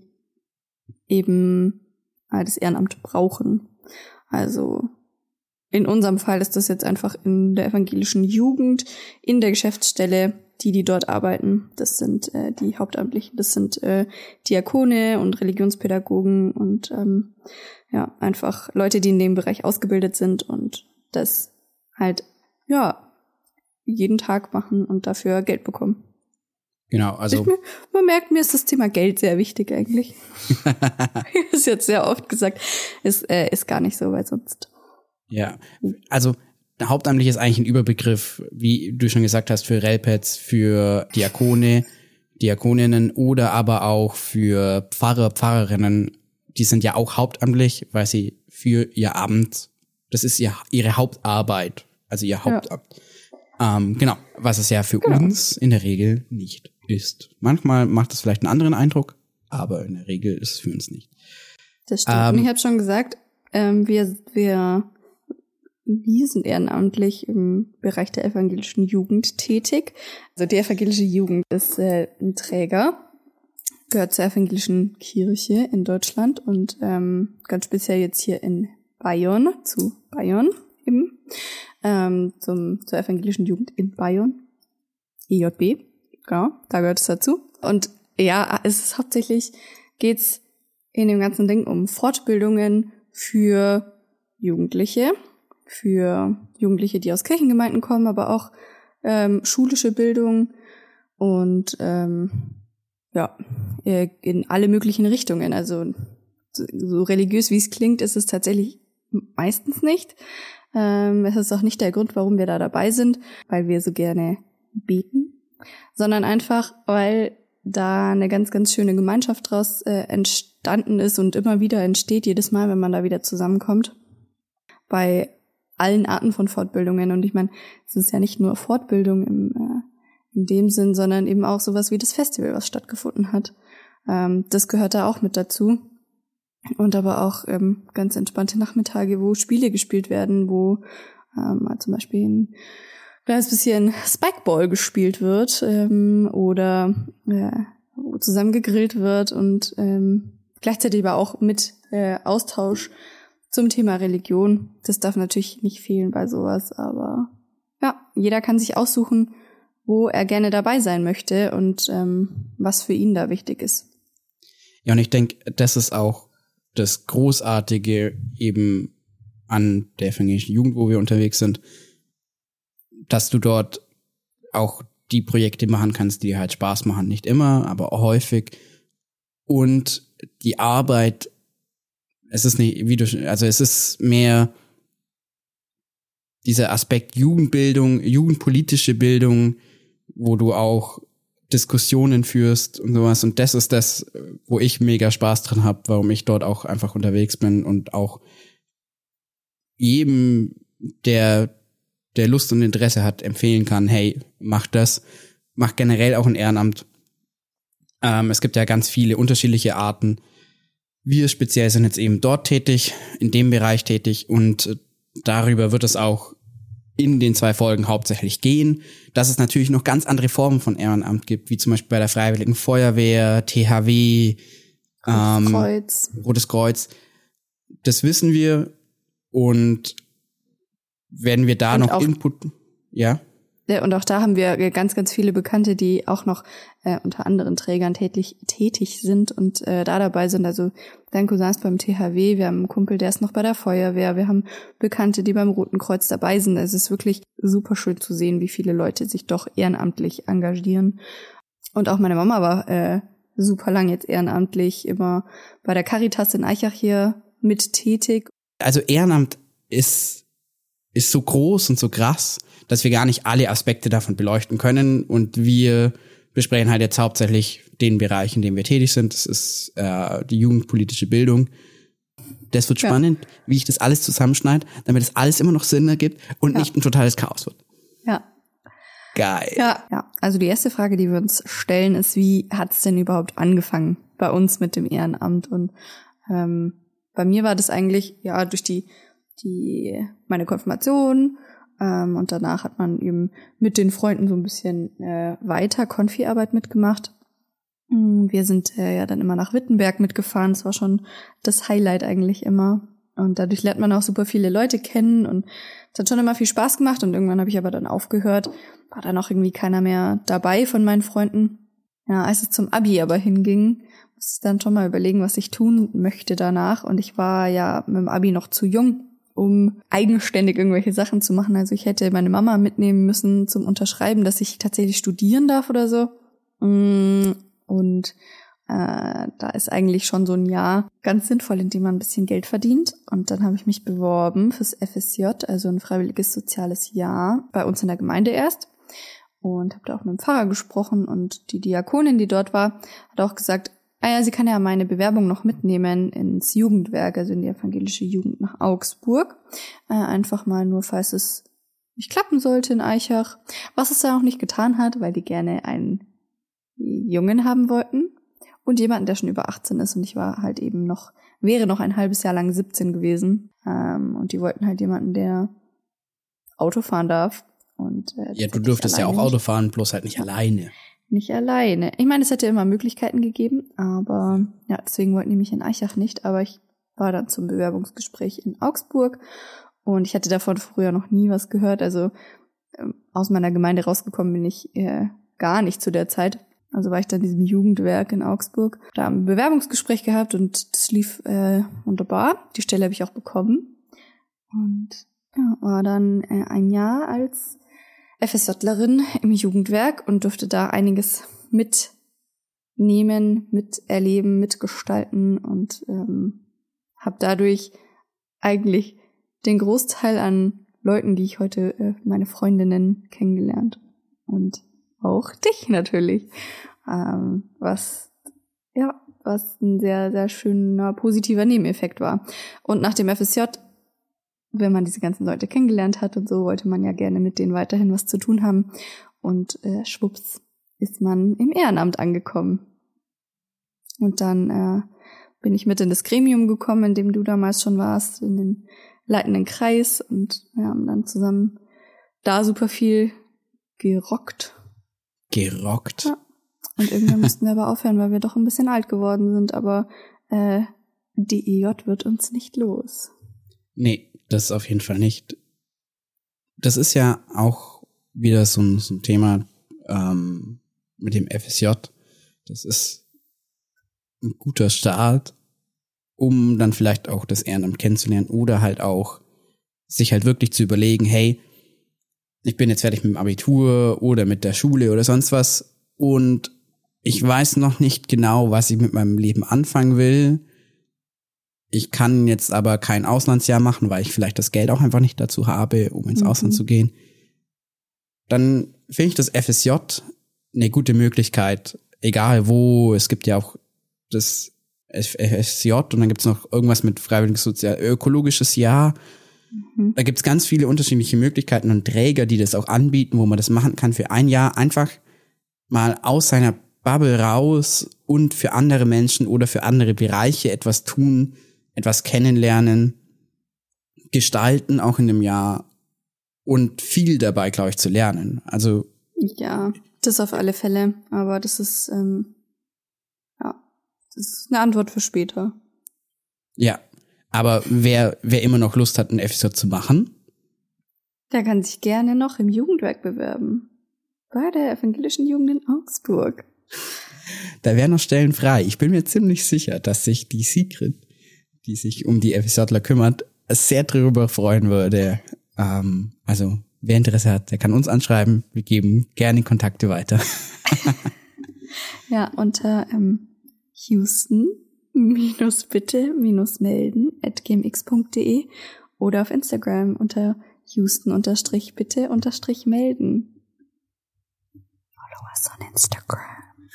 eben äh, das Ehrenamt brauchen. Also in unserem Fall ist das jetzt einfach in der evangelischen Jugend, in der Geschäftsstelle, die, die dort arbeiten. Das sind äh, die Hauptamtlichen, das sind äh, Diakone und Religionspädagogen und ähm, ja, einfach Leute, die in dem Bereich ausgebildet sind und das halt, ja, jeden Tag machen und dafür Geld bekommen. Genau, also mir, man merkt, mir ist das Thema Geld sehr wichtig eigentlich. Ist jetzt sehr oft gesagt, ist, äh, ist gar nicht so, weil sonst ja, also hauptamtlich ist eigentlich ein Überbegriff, wie du schon gesagt hast, für Relpets, für Diakone, Diakoninnen oder aber auch für Pfarrer, Pfarrerinnen. Die sind ja auch hauptamtlich, weil sie für ihr Amt, das ist ihr, ihre Hauptarbeit, also ihr Hauptamt. Ja. Ähm, genau, was es ja für genau. uns in der Regel nicht ist. Manchmal macht es vielleicht einen anderen Eindruck, aber in der Regel ist es für uns nicht. Das stimmt. Ähm, Und ich habe schon gesagt, ähm, wir, wir Wir sind ehrenamtlich im Bereich der evangelischen Jugend tätig. Also die evangelische Jugend ist äh, ein Träger, gehört zur evangelischen Kirche in Deutschland und ähm, ganz speziell jetzt hier in Bayern, zu Bayern eben, ähm, zum, zur evangelischen Jugend in Bayern, E J B, genau, da gehört es dazu. Und ja, es ist hauptsächlich, geht's in dem ganzen Ding um Fortbildungen für Jugendliche, für Jugendliche, die aus Kirchengemeinden kommen, aber auch ähm, schulische Bildung und ähm, ja, in alle möglichen Richtungen. Also so religiös, wie es klingt, ist es tatsächlich meistens nicht. Ähm, es ist auch nicht der Grund, warum wir da dabei sind, weil wir so gerne beten, sondern einfach, weil da eine ganz, ganz schöne Gemeinschaft draus äh, entstanden ist und immer wieder entsteht, jedes Mal, wenn man da wieder zusammenkommt. Bei allen Arten von Fortbildungen. Und ich meine, es ist ja nicht nur Fortbildung im, äh, in dem Sinn, sondern eben auch sowas wie das Festival, was stattgefunden hat. Ähm, das gehört da auch mit dazu. Und aber auch ähm, ganz entspannte Nachmittage, wo Spiele gespielt werden, wo ähm, zum Beispiel ein kleines bisschen Spikeball gespielt wird ähm, oder äh, wo zusammen gegrillt wird und ähm, gleichzeitig aber auch mit äh, Austausch zum Thema Religion. Das darf natürlich nicht fehlen bei sowas, aber ja, jeder kann sich aussuchen, wo er gerne dabei sein möchte und ähm, was für ihn da wichtig ist. Ja, und ich denke, das ist auch das Großartige eben an der evangelischen Jugend, wo wir unterwegs sind, dass du dort auch die Projekte machen kannst, die dir halt Spaß machen. Nicht immer, aber auch häufig. Und die Arbeit, es ist nicht, wie du, also es ist mehr dieser Aspekt Jugendbildung, jugendpolitische Bildung, wo du auch Diskussionen führst und sowas. Und das ist das, wo ich mega Spaß dran habe, warum ich dort auch einfach unterwegs bin und auch jedem, der der Lust und Interesse hat, empfehlen kann, hey, mach das, mach generell auch ein Ehrenamt. Ähm, es gibt ja ganz viele unterschiedliche Arten. Wir speziell sind jetzt eben dort tätig, in dem Bereich tätig und darüber wird es auch in den zwei Folgen hauptsächlich gehen, dass es natürlich noch ganz andere Formen von Ehrenamt gibt, wie zum Beispiel bei der Freiwilligen Feuerwehr, T H W, ähm, Kreuz. Rotes Kreuz. Das wissen wir und werden wir da und noch auch, Input, ja? Ja, und auch da haben wir ganz, ganz viele Bekannte, die auch noch äh, unter anderen Trägern tätig, tätig sind und äh, da dabei sind. Also dein Cousin ist beim T H W, wir haben einen Kumpel, der ist noch bei der Feuerwehr, wir haben Bekannte, die beim Roten Kreuz dabei sind. Es ist wirklich super schön zu sehen, wie viele Leute sich doch ehrenamtlich engagieren. Und auch meine Mama war äh, super lang jetzt ehrenamtlich, immer bei der Caritas in Aichach hier mit tätig. Also Ehrenamt ist ist so groß und so krass, dass wir gar nicht alle Aspekte davon beleuchten können und wir besprechen halt jetzt hauptsächlich den Bereich, in dem wir tätig sind. Das ist äh, die jugendpolitische Bildung. Das wird spannend, ja, wie ich das alles zusammenschneide, damit es alles immer noch Sinn ergibt und ja, nicht ein totales Chaos wird. Ja. Geil. Ja, ja. Also die erste Frage, die wir uns stellen, ist, wie hat es denn überhaupt angefangen bei uns mit dem Ehrenamt? Und ähm, bei mir war das eigentlich ja durch die die meine Konfirmation ähm, und danach hat man eben mit den Freunden so ein bisschen äh, weiter Konfi-Arbeit mitgemacht. Wir sind äh, ja dann immer nach Wittenberg mitgefahren, das war schon das Highlight eigentlich immer und dadurch lernt man auch super viele Leute kennen und es hat schon immer viel Spaß gemacht und irgendwann habe ich aber dann aufgehört, war dann auch irgendwie keiner mehr dabei von meinen Freunden. Ja, als es zum Abi aber hinging, musste ich dann schon mal überlegen, was ich tun möchte danach und ich war ja mit dem Abi noch zu jung, um eigenständig irgendwelche Sachen zu machen. Also ich hätte meine Mama mitnehmen müssen zum Unterschreiben, dass ich tatsächlich studieren darf oder so. Und äh, da ist eigentlich schon so ein Jahr ganz sinnvoll, indem man ein bisschen Geld verdient. Und dann habe ich mich beworben fürs F S J, also ein freiwilliges soziales Jahr, bei uns in der Gemeinde erst. Und habe da auch mit dem Pfarrer gesprochen und die Diakonin, die dort war, hat auch gesagt, ah ja, sie kann ja meine Bewerbung noch mitnehmen ins Jugendwerk, also in die evangelische Jugend nach Augsburg. Äh, einfach mal nur, falls es nicht klappen sollte in Aichach. Was es dann auch nicht getan hat, weil die gerne einen Jungen haben wollten und jemanden, der schon über achtzehn ist. Und ich war halt eben noch, wäre noch ein halbes Jahr lang siebzehn gewesen. Ähm, und die wollten halt jemanden, der Auto fahren darf. Und, äh, ja, du dürftest ja auch Auto fahren, bloß halt nicht ja. alleine. Nicht alleine. Ich meine, es hätte immer Möglichkeiten gegeben, aber ja, deswegen wollten die mich in Aichach nicht. Aber ich war dann zum Bewerbungsgespräch in Augsburg und ich hatte davon früher noch nie was gehört. Also ähm, aus meiner Gemeinde rausgekommen bin ich äh, gar nicht zu der Zeit. Also war ich dann in diesem Jugendwerk in Augsburg. Da haben wir ein Bewerbungsgespräch gehabt und das lief äh, wunderbar. Die Stelle habe ich auch bekommen. Und ja, war dann äh, ein Jahr als FSJlerin im Jugendwerk und durfte da einiges mitnehmen, miterleben, mitgestalten und ähm, habe dadurch eigentlich den Großteil an Leuten, die ich heute äh, meine Freundinnen kennengelernt. Und auch dich natürlich. Ähm, was, ja, was ein sehr, sehr schöner, positiver Nebeneffekt war. Und nach dem F S J, wenn man diese ganzen Leute kennengelernt hat und so, wollte man ja gerne mit denen weiterhin was zu tun haben. Und äh, schwupps ist man im Ehrenamt angekommen. Und dann äh, bin ich mit in das Gremium gekommen, in dem du damals schon warst, in den leitenden Kreis. Und wir haben dann zusammen da super viel gerockt. Gerockt? Ja. Und irgendwann mussten wir aber aufhören, weil wir doch ein bisschen alt geworden sind. Aber äh, die E J wird uns nicht los. Nee, das auf jeden Fall nicht. Das ist ja auch wieder so ein, so ein Thema ähm, mit dem F S J. Das ist ein guter Start, um dann vielleicht auch das Ehrenamt kennenzulernen oder halt auch sich halt wirklich zu überlegen, hey, ich bin jetzt fertig mit dem Abitur oder mit der Schule oder sonst was und ich weiß noch nicht genau, was ich mit meinem Leben anfangen will. Ich kann jetzt aber kein Auslandsjahr machen, weil ich vielleicht das Geld auch einfach nicht dazu habe, um ins mhm. Ausland zu gehen. Dann finde ich das F S J eine gute Möglichkeit, egal wo. Es gibt ja auch das F S J und dann gibt's noch irgendwas mit freiwilliges sozial ökologisches Jahr. Mhm. Da gibt's ganz viele unterschiedliche Möglichkeiten und Träger, die das auch anbieten, wo man das machen kann für ein Jahr. Einfach mal aus seiner Bubble raus und für andere Menschen oder für andere Bereiche etwas tun, etwas kennenlernen, gestalten auch in dem Jahr und viel dabei, glaube ich, zu lernen. Also ja, das auf alle Fälle. Aber das ist ähm, ja, das ist eine Antwort für später. Ja, aber wer wer immer noch Lust hat, ein F S J zu machen, der kann sich gerne noch im Jugendwerk bewerben. Bei der evangelischen Jugend in Augsburg. Da wären noch Stellen frei. Ich bin mir ziemlich sicher, dass sich die Sigrid, die sich um die FSJler kümmert, sehr darüber freuen würde. Ähm, also, wer Interesse hat, der kann uns anschreiben. Wir geben gerne Kontakte weiter. Ja, unter ähm, Houston bitte melden at gmx punkt de oder auf Instagram unter Houston bitte melden. Follow us on Instagram.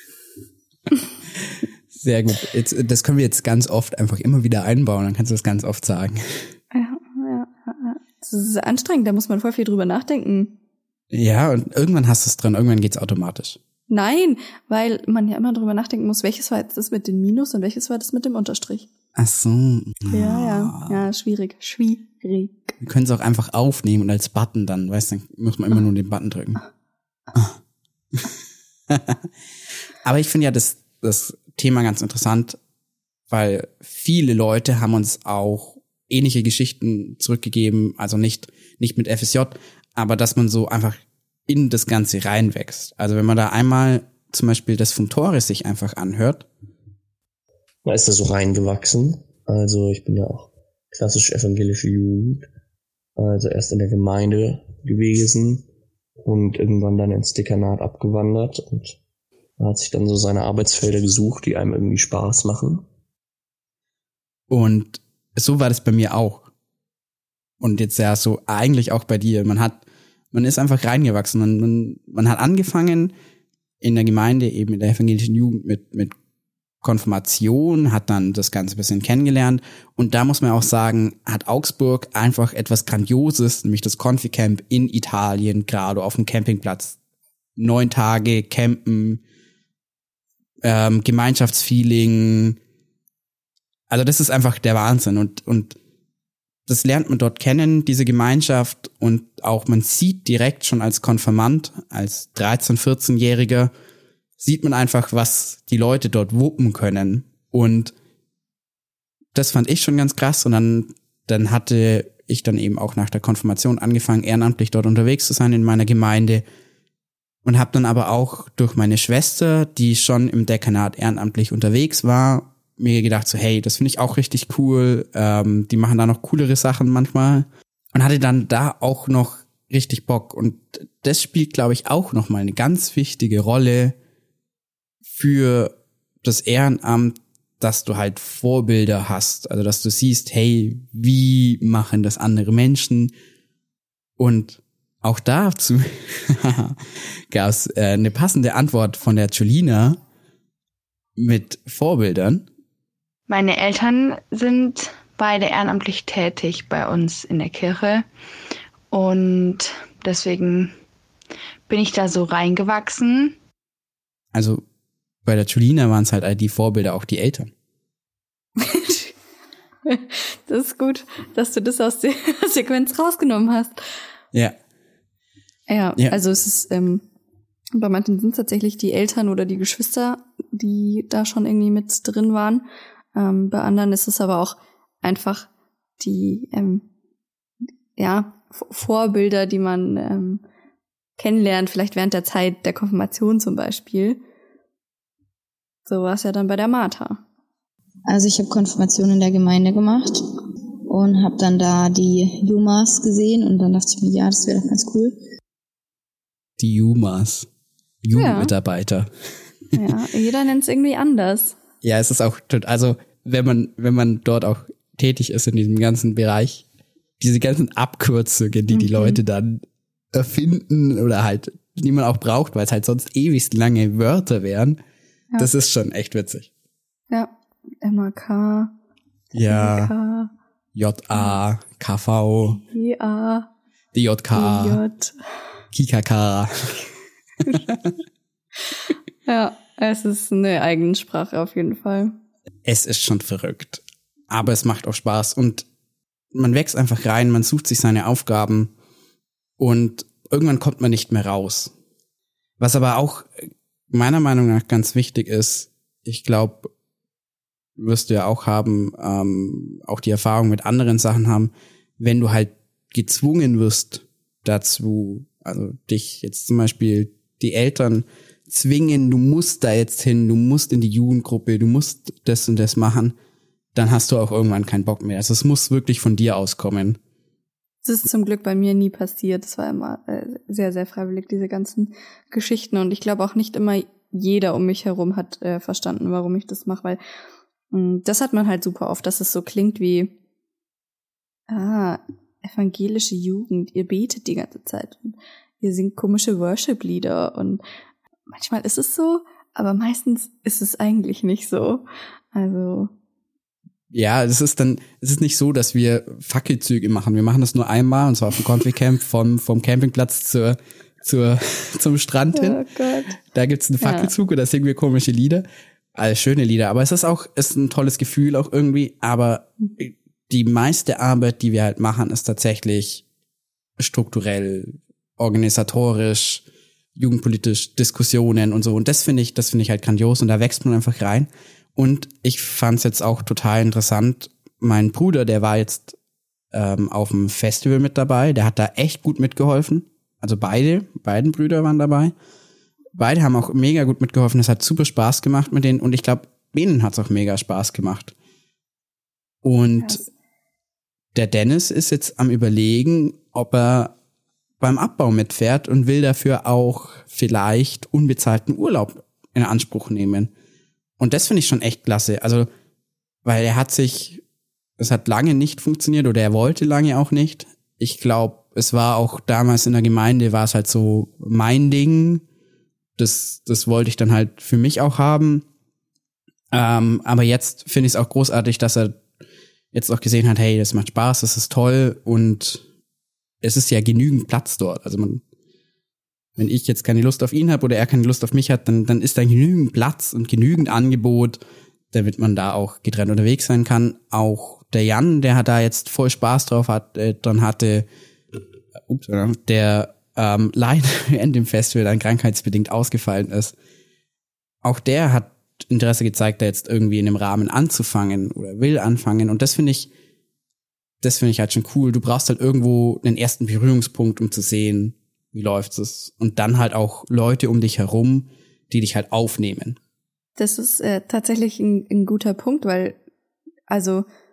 Sehr gut. Jetzt, das können wir jetzt ganz oft einfach immer wieder einbauen, dann kannst du das ganz oft sagen. Ja, ja, ja. Das ist anstrengend, da muss man voll viel drüber nachdenken. Ja, und irgendwann hast du es dran, irgendwann geht's automatisch. Nein, weil man ja immer drüber nachdenken muss, welches war jetzt das mit dem Minus und welches war das mit dem Unterstrich. Ach so. Ja, ja, ja, schwierig, schwierig. Wir können es auch einfach aufnehmen und als Button dann, weißt du, dann muss man immer nur den Button drücken. Aber ich finde ja das, das Thema ganz interessant, weil viele Leute haben uns auch ähnliche Geschichten zurückgegeben, also nicht, nicht mit F S J, aber dass man so einfach in das Ganze reinwächst. Also wenn man da einmal zum Beispiel das vom Tore sich einfach anhört. Man ist da so reingewachsen. Also ich bin ja auch klassisch evangelische Jugend. Also erst in der Gemeinde gewesen und irgendwann dann ins Dekanat abgewandert und man hat sich dann so seine Arbeitsfelder gesucht, die einem irgendwie Spaß machen. Und so war das bei mir auch. Und jetzt ja so eigentlich auch bei dir. Man hat, man ist einfach reingewachsen. Man, man, man hat angefangen in der Gemeinde, eben in der evangelischen Jugend mit, mit Konfirmation, hat dann das Ganze ein bisschen kennengelernt. Und da muss man auch sagen, hat Augsburg einfach etwas Grandioses, nämlich das Konfi-Camp in Italien, gerade auf dem Campingplatz. Neun Tage campen, ähm, Gemeinschaftsfeeling. Also das ist einfach der Wahnsinn. Und, und das lernt man dort kennen, diese Gemeinschaft. Und auch man sieht direkt schon als Konfirmand, als dreizehn-, vierzehnjähriger, sieht man einfach, was die Leute dort wuppen können. Und das fand ich schon ganz krass. Und dann, dann hatte ich dann eben auch nach der Konfirmation angefangen, ehrenamtlich dort unterwegs zu sein in meiner Gemeinde. Und habe dann aber auch durch meine Schwester, die schon im Dekanat ehrenamtlich unterwegs war, mir gedacht so, hey, das finde ich auch richtig cool. Ähm, die machen da noch coolere Sachen manchmal. Und hatte dann da auch noch richtig Bock. Und das spielt, glaube ich, auch nochmal eine ganz wichtige Rolle für das Ehrenamt, dass du halt Vorbilder hast. Also, dass du siehst, hey, wie machen das andere Menschen? Und auch dazu gab es äh, eine passende Antwort von der Julina mit Vorbildern. Meine Eltern sind beide ehrenamtlich tätig bei uns in der Kirche und deswegen bin ich da so reingewachsen. Also bei der Julina waren es halt die Vorbilder auch die Eltern. Das ist gut, dass du das aus der Sequenz rausgenommen hast. Ja. Ja, Ja. also es ist, ähm, bei manchen sind es tatsächlich die Eltern oder die Geschwister, die da schon irgendwie mit drin waren. Ähm, bei anderen ist es aber auch einfach die, ähm, ja, V- Vorbilder, die man ähm, kennenlernt, vielleicht während der Zeit der Konfirmation zum Beispiel. So war es ja dann bei der Martha. Also ich habe Konfirmation in der Gemeinde gemacht und habe dann da die Jumas gesehen und dann dachte ich mir, ja, das wäre doch ganz cool. Die Jumas. Jugendmitarbeiter. Ja, jeder nennt es irgendwie anders. Ja, es ist auch, tot- also wenn man, wenn man dort auch tätig ist in diesem ganzen Bereich, diese ganzen Abkürzungen, die die Mhm. Leute dann erfinden oder halt, die man auch braucht, weil es halt sonst ewig lange Wörter wären, Ja. das ist schon echt witzig. Ja, M A K, Ja, K, J A, K V, I A, D J K, J. K K K. Ja, es ist eine eigene Sprache auf jeden Fall. Es ist schon verrückt. Aber es macht auch Spaß und man wächst einfach rein, man sucht sich seine Aufgaben und irgendwann kommt man nicht mehr raus. Was aber auch meiner Meinung nach ganz wichtig ist, ich glaube, wirst du ja auch haben, ähm, auch die Erfahrung mit anderen Sachen haben, wenn du halt gezwungen wirst dazu, also dich jetzt zum Beispiel die Eltern zwingen, du musst da jetzt hin, du musst in die Jugendgruppe, du musst das und das machen, dann hast du auch irgendwann keinen Bock mehr. Also es muss wirklich von dir auskommen. Das ist zum Glück bei mir nie passiert. Das war immer äh, sehr, sehr freiwillig, diese ganzen Geschichten. Und ich glaube auch nicht immer jeder um mich herum hat äh, verstanden, warum ich das mache, weil mh, das hat man halt super oft, dass es so klingt wie, ah, evangelische Jugend, ihr betet die ganze Zeit und ihr singt komische Worship-Lieder und manchmal ist es so, aber meistens ist es eigentlich nicht so. Also Ja, es ist dann, es ist nicht so, dass wir Fackelzüge machen. Wir machen das nur einmal, und zwar auf dem Config-Camp vom, vom Campingplatz zur, zur, zum Strand hin. oh Gott. Da gibt's einen Fackelzug und da singen wir komische Lieder. Also schöne Lieder. Aber es ist auch, ist ein tolles Gefühl auch irgendwie. Aber die meiste Arbeit, die wir halt machen, ist tatsächlich strukturell, organisatorisch, jugendpolitisch, Diskussionen und so. Und das finde ich, das finde ich halt grandios. Und da wächst man einfach rein. Und ich fand's jetzt auch total interessant. Mein Bruder, der war jetzt ähm, auf dem Festival mit dabei. Der hat da echt gut mitgeholfen. Also beide, beiden Brüder waren dabei. Beide haben auch mega gut mitgeholfen. Es hat super Spaß gemacht mit denen. Und ich glaube, denen hat's auch mega Spaß gemacht. Und Krass. Der Dennis ist jetzt am Überlegen, ob er beim Abbau mitfährt und will dafür auch vielleicht unbezahlten Urlaub in Anspruch nehmen. Und das finde ich schon echt klasse. Also, weil er hat sich, es hat lange nicht funktioniert oder er wollte lange auch nicht. Ich glaube, es war auch damals in der Gemeinde, war es halt so mein Ding. Das, das wollte ich dann halt für mich auch haben. Ähm, aber jetzt finde ich es auch großartig, dass er jetzt auch gesehen hat, hey, das macht Spaß, das ist toll und es ist ja genügend Platz dort. Also man, wenn ich jetzt keine Lust auf ihn habe oder er keine Lust auf mich hat, dann, dann ist da genügend Platz und genügend Angebot, damit man da auch getrennt unterwegs sein kann. Auch der Jan, der hat da jetzt voll Spaß drauf hat, äh, dann hatte, ups, der ähm, leider während dem Festival dann krankheitsbedingt ausgefallen ist. Auch der hat Interesse gezeigt, da jetzt irgendwie in dem Rahmen anzufangen oder will anfangen. Und das finde ich, das finde ich halt schon cool. Du brauchst halt irgendwo einen ersten Berührungspunkt, um zu sehen, wie läuft es. Und dann halt auch Leute um dich herum, die dich halt aufnehmen. Das ist äh, tatsächlich ein, ein guter Punkt, weil, also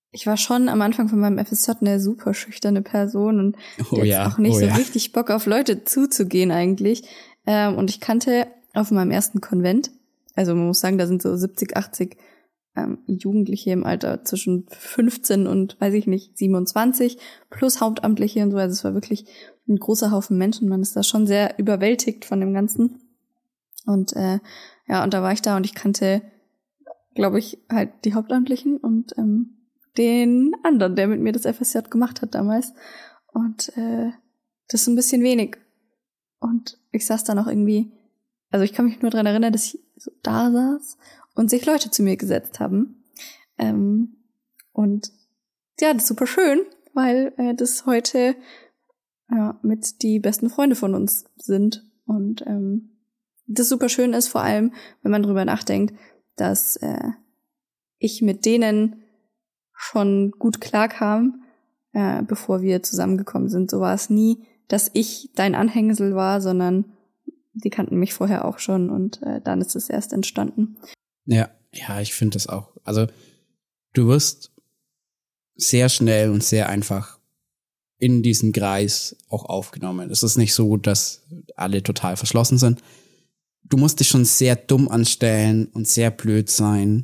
ich war schon am Anfang von meinem F S J eine super schüchterne Person und Oh jetzt ja, auch nicht oh so ja. richtig Bock auf Leute zuzugehen eigentlich. Ähm, und ich kannte auf meinem ersten Konvent, also man muss sagen, da sind so siebzig, achtzig ähm, Jugendliche im Alter zwischen fünfzehn und, weiß ich nicht, siebenundzwanzig plus Hauptamtliche und so. Also es war wirklich ein großer Haufen Menschen. Man ist da schon sehr überwältigt von dem Ganzen. Und äh, ja, und da war ich da und ich kannte, glaube ich, halt die Hauptamtlichen und ähm, den anderen, der mit mir das F S J gemacht hat damals. Und äh, das ist ein bisschen wenig. Und ich saß da noch irgendwie, also ich kann mich nur dran erinnern, dass ich so da saß und sich Leute zu mir gesetzt haben. Ähm, und ja, das ist super schön, weil äh, das heute ja, mit die besten Freunde von uns sind. Und ähm, das super schön ist, vor allem, wenn man drüber nachdenkt, dass äh, ich mit denen schon gut klarkam, äh, bevor wir zusammengekommen sind. So war es nie, dass ich dein Anhängsel war, sondern die kannten mich vorher auch schon und äh, dann ist es erst entstanden. Ja, ja, ich finde das auch. Also du wirst sehr schnell und sehr einfach in diesen Kreis auch aufgenommen. Es ist nicht so, dass alle total verschlossen sind. Du musst dich schon sehr dumm anstellen und sehr blöd sein,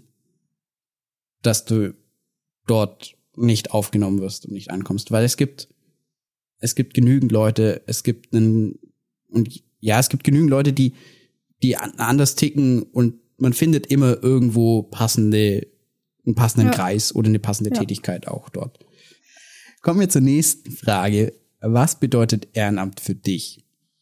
dass du dort nicht aufgenommen wirst und nicht ankommst. Weil es gibt, es gibt genügend Leute, es gibt einen, und ja, es gibt genügend Leute, die, die anders ticken und man findet immer irgendwo passende, einen passenden Ja. Kreis oder eine passende Ja. Tätigkeit auch dort. Kommen wir zur nächsten Frage. Was bedeutet Ehrenamt für dich?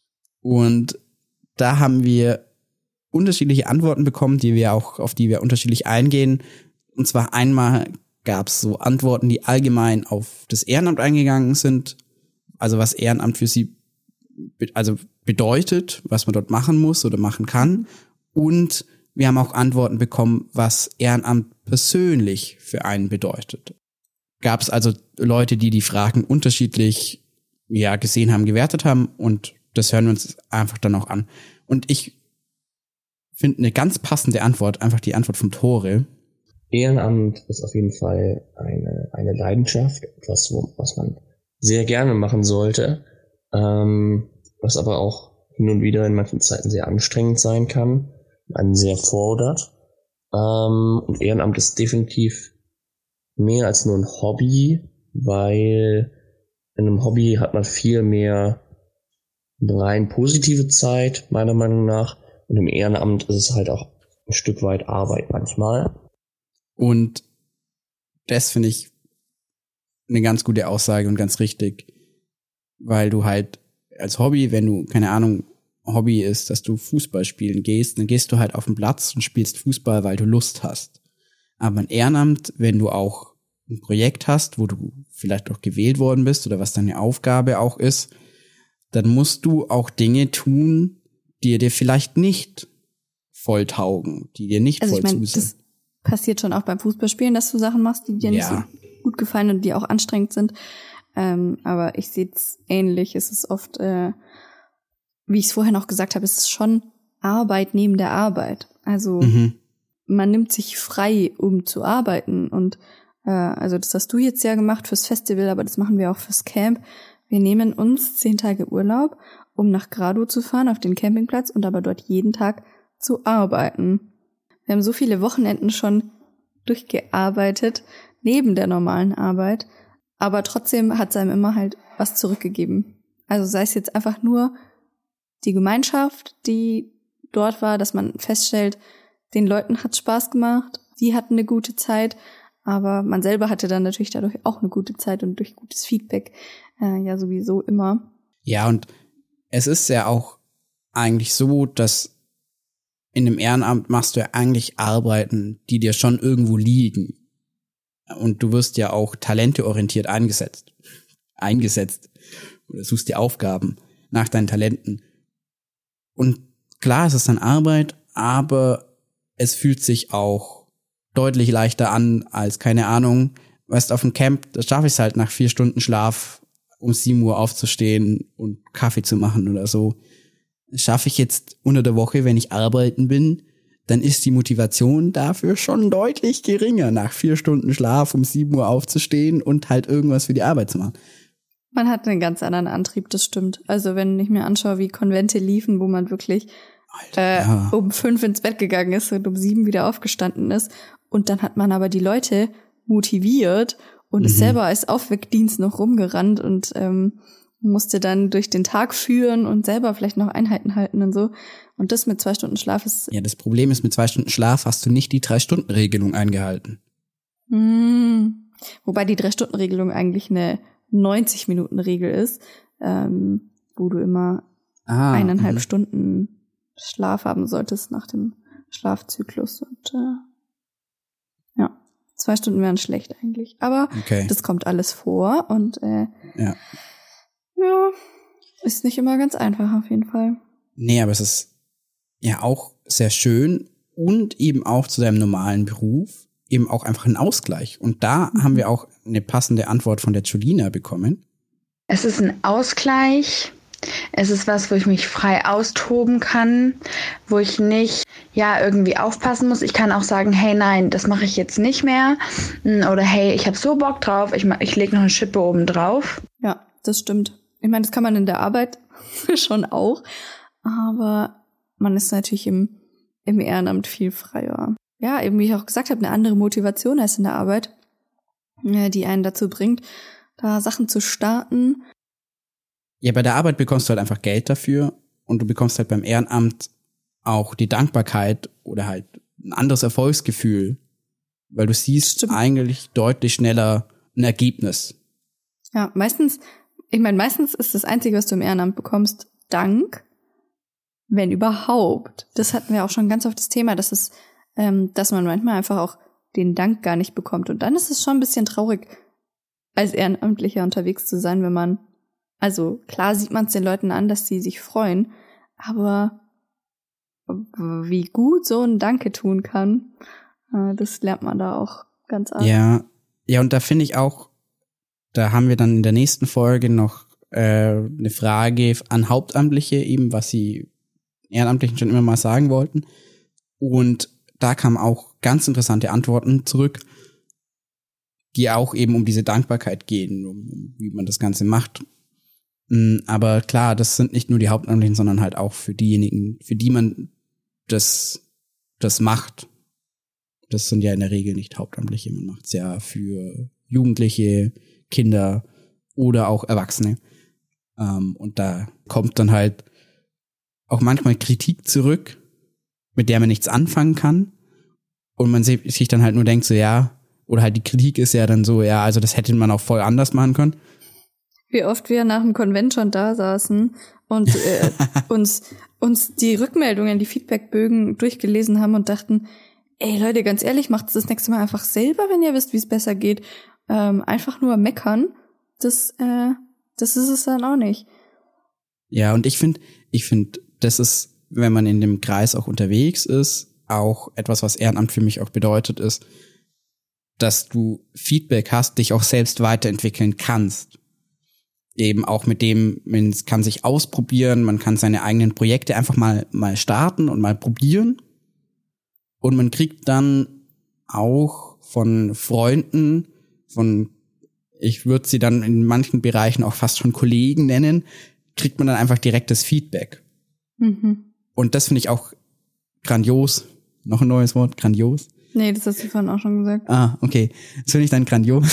Und da haben wir unterschiedliche Antworten bekommen, die wir auch, auf die wir unterschiedlich eingehen. Und zwar einmal gab es so Antworten, die allgemein auf das Ehrenamt eingegangen sind. Also was Ehrenamt für sie be- also bedeutet, was man dort machen muss oder machen kann. Und wir haben auch Antworten bekommen, was Ehrenamt persönlich für einen bedeutet. Gab es also Leute, die die Fragen unterschiedlich ja gesehen haben, gewertet haben, und das hören wir uns einfach dann auch an. Und ich finde eine ganz passende Antwort, einfach die Antwort vom Tore. Ehrenamt ist auf jeden Fall eine, eine Leidenschaft, etwas, wo- was man sehr gerne machen sollte, ähm, was aber auch hin und wieder in manchen Zeiten sehr anstrengend sein kann, einen sehr fordert. Ähm, und Ehrenamt ist definitiv mehr als nur ein Hobby, weil in einem Hobby hat man viel mehr rein positive Zeit, meiner Meinung nach. Und im Ehrenamt ist es halt auch ein Stück weit Arbeit manchmal. Und das finde ich eine ganz gute Aussage und ganz richtig, weil du halt als Hobby, wenn du, keine Ahnung, Hobby ist, dass du Fußball spielen gehst, dann gehst du halt auf den Platz und spielst Fußball, weil du Lust hast. Aber ein Ehrenamt, wenn du auch ein Projekt hast, wo du vielleicht auch gewählt worden bist oder was deine Aufgabe auch ist, dann musst du auch Dinge tun, die dir vielleicht nicht voll taugen, die dir nicht Also voll ich meine, zusagen. das passiert schon auch beim Fußballspielen, dass du Sachen machst, die dir Ja. nicht so gut gefallen und die auch anstrengend sind. Ähm, aber ich sehe es ähnlich. Es ist oft, äh, wie ich es vorher noch gesagt habe, es ist schon Arbeit neben der Arbeit. Also Mhm. man nimmt sich frei, um zu arbeiten. Und äh, also das hast du jetzt ja gemacht fürs Festival, aber das machen wir auch fürs Camp. Wir nehmen uns zehn Tage Urlaub, um nach Gradow zu fahren, auf den Campingplatz, und aber dort jeden Tag zu arbeiten. Wir haben so viele Wochenenden schon durchgearbeitet, neben der normalen Arbeit, aber trotzdem hat es einem immer halt was zurückgegeben. Also sei es jetzt einfach nur die Gemeinschaft, die dort war, dass man feststellt, den Leuten hat's Spaß gemacht, die hatten eine gute Zeit, aber man selber hatte dann natürlich dadurch auch eine gute Zeit und durch gutes Feedback äh, ja sowieso immer. Ja, und es ist ja auch eigentlich so, dass in dem Ehrenamt machst du ja eigentlich Arbeiten, die dir schon irgendwo liegen. Und du wirst ja auch talenteorientiert eingesetzt. Eingesetzt. Oder suchst dir Aufgaben nach deinen Talenten. Und klar, es ist dann Arbeit, aber es fühlt sich auch deutlich leichter an als, keine Ahnung, weißt, auf dem Camp, da schaffe ich es halt nach vier Stunden Schlaf, um sieben Uhr aufzustehen und Kaffee zu machen oder so. Schaffe ich jetzt unter der Woche, wenn ich arbeiten bin, dann ist die Motivation dafür schon deutlich geringer, nach vier Stunden Schlaf um sieben Uhr aufzustehen und halt irgendwas für die Arbeit zu machen. Man hat einen ganz anderen Antrieb, das stimmt. Also wenn ich mir anschaue, wie Konvente liefen, wo man wirklich Alter, äh, ja. um fünf ins Bett gegangen ist und um sieben wieder aufgestanden ist. Und dann hat man aber die Leute motiviert und mhm. ist selber als Aufweckdienst noch rumgerannt und ähm, musste dann durch den Tag führen und selber vielleicht noch Einheiten halten und so. Und das mit zwei Stunden Schlaf ist... Ja, das Problem ist, mit zwei Stunden Schlaf hast du nicht die Drei-Stunden-Regelung eingehalten. Hm. Wobei die Drei-Stunden-Regelung eigentlich eine neunzig-Minuten-Regel ist, ähm, wo du immer ah, eineinhalb mh. Stunden Schlaf haben solltest nach dem Schlafzyklus. Und äh, ja, zwei Stunden wären schlecht eigentlich. Aber okay. Das kommt alles vor und äh, ja. ja, ist nicht immer ganz einfach auf jeden Fall. Nee, aber es ist ja auch sehr schön und eben auch zu deinem normalen Beruf eben auch einfach ein Ausgleich. Und da mhm. haben wir auch eine passende Antwort von der Julina bekommen. Es ist ein Ausgleich. Es ist was, wo ich mich frei austoben kann, wo ich nicht ja irgendwie aufpassen muss. Ich kann auch sagen, hey, nein, das mache ich jetzt nicht mehr. Oder hey, ich habe so Bock drauf, ich, ich lege noch eine Schippe oben drauf. Ja, das stimmt. Ich meine, das kann man in der Arbeit schon auch. Aber man ist natürlich im, im Ehrenamt viel freier. Ja, eben wie ich auch gesagt habe, eine andere Motivation als in der Arbeit, die einen dazu bringt, da Sachen zu starten. Ja, bei der Arbeit bekommst du halt einfach Geld dafür und du bekommst halt beim Ehrenamt auch die Dankbarkeit oder halt ein anderes Erfolgsgefühl, weil du siehst Stimmt. eigentlich deutlich schneller ein Ergebnis. Ja, meistens, ich meine, meistens ist das Einzige, was du im Ehrenamt bekommst, Dank, wenn überhaupt. Das hatten wir auch schon ganz oft das Thema, dass es, ähm, dass man manchmal einfach auch den Dank gar nicht bekommt. Und dann ist es schon ein bisschen traurig, als Ehrenamtlicher unterwegs zu sein, wenn man, also klar sieht man es den Leuten an, dass sie sich freuen, aber wie gut so ein Danke tun kann, äh, das lernt man da auch ganz arg. Ja, ja, und da finde ich auch, da haben wir dann in der nächsten Folge noch äh, eine Frage an Hauptamtliche, eben was sie Ehrenamtlichen schon immer mal sagen wollten. Und da kamen auch ganz interessante Antworten zurück, die auch eben um diese Dankbarkeit gehen, um, um wie man das Ganze macht. Aber klar, das sind nicht nur die Hauptamtlichen, sondern halt auch für diejenigen, für die man das, das macht. Das sind ja in der Regel nicht Hauptamtliche, man macht es ja für Jugendliche, Kinder oder auch Erwachsene. Und da kommt dann halt auch manchmal Kritik zurück, mit der man nichts anfangen kann. Und man sich dann halt nur denkt so, ja, oder halt die Kritik ist ja dann so, ja, also das hätte man auch voll anders machen können. Wie oft wir nach dem Konvent schon da saßen und äh, uns uns die Rückmeldungen, die Feedbackbögen durchgelesen haben und dachten, ey Leute, ganz ehrlich, macht es das nächste Mal einfach selber, wenn ihr wisst, wie es besser geht. Ähm, einfach nur meckern, das, äh, das ist es dann auch nicht. Ja, und ich finde, ich finde, das ist, wenn man in dem Kreis auch unterwegs ist, auch etwas, was Ehrenamt für mich auch bedeutet, ist, dass du Feedback hast, dich auch selbst weiterentwickeln kannst. Eben auch mit dem, man kann sich ausprobieren, man kann seine eigenen Projekte einfach mal mal starten und mal probieren. Und man kriegt dann auch von Freunden, von, ich würde sie dann in manchen Bereichen auch fast schon Kollegen nennen, kriegt man dann einfach direktes Feedback. Mhm. Und das finde ich auch grandios. Noch ein neues Wort, grandios. Nee, das hast du vorhin auch schon gesagt. Ah, okay. Das finde ich dann grandios.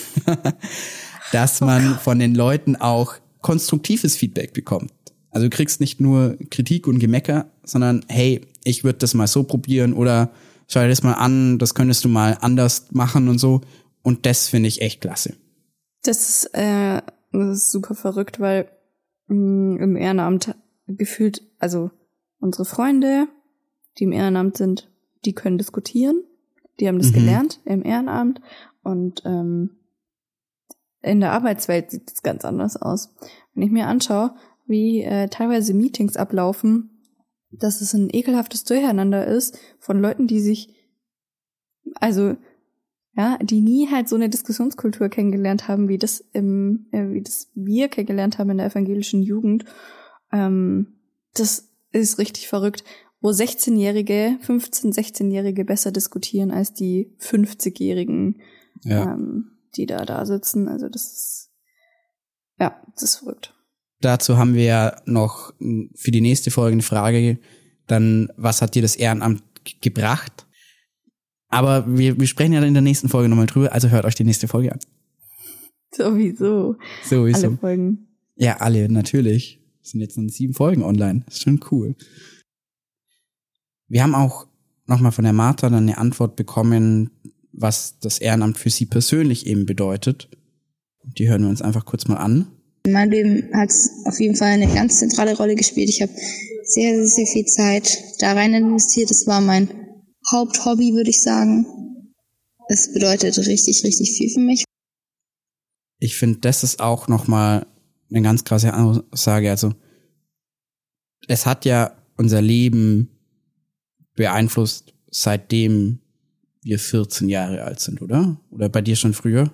Dass man oh von den Leuten auch konstruktives Feedback bekommt. Also du kriegst nicht nur Kritik und Gemecker, sondern hey, ich würde das mal so probieren oder schau dir das mal an, das könntest du mal anders machen und so. Und das finde ich echt klasse. Das ist, äh, das ist super verrückt, weil mh, im Ehrenamt gefühlt, also unsere Freunde, die im Ehrenamt sind, die können diskutieren. Die haben das mhm. gelernt im Ehrenamt und ähm, in der Arbeitswelt sieht es ganz anders aus. Wenn ich mir anschaue, wie äh, teilweise Meetings ablaufen, dass es ein ekelhaftes Durcheinander ist von Leuten, die sich, also ja, die nie halt so eine Diskussionskultur kennengelernt haben, wie das im, äh, wie das wir kennengelernt haben in der evangelischen Jugend. Ähm, das ist richtig verrückt. wo sechzehnjährige, fünfzehn-, sechzehnjährige besser diskutieren als die fünfzigjährigen, ja. ähm, die da da sitzen. Also das ist, ja, das ist verrückt. Dazu haben wir ja noch für die nächste Folge eine Frage, dann, was hat dir das Ehrenamt g- gebracht? Aber wir, wir sprechen ja dann in der nächsten Folge nochmal drüber, also hört euch die nächste Folge an. Sowieso. Sowieso. Alle Folgen. Ja, alle, natürlich. Es sind jetzt noch sieben Folgen online. Das ist schon cool. Wir haben auch nochmal von der Martha dann eine Antwort bekommen, was das Ehrenamt für sie persönlich eben bedeutet. Die hören wir uns einfach kurz mal an. In meinem Leben hat es auf jeden Fall eine ganz zentrale Rolle gespielt. Ich habe sehr, sehr, sehr viel Zeit da rein investiert. Es war mein Haupthobby, würde ich sagen. Es bedeutet richtig, richtig viel für mich. Ich finde, das ist auch nochmal eine ganz krasse Aussage. Also, es hat ja unser Leben beeinflusst, seitdem wir vierzehn Jahre alt sind, oder? Oder bei dir schon früher?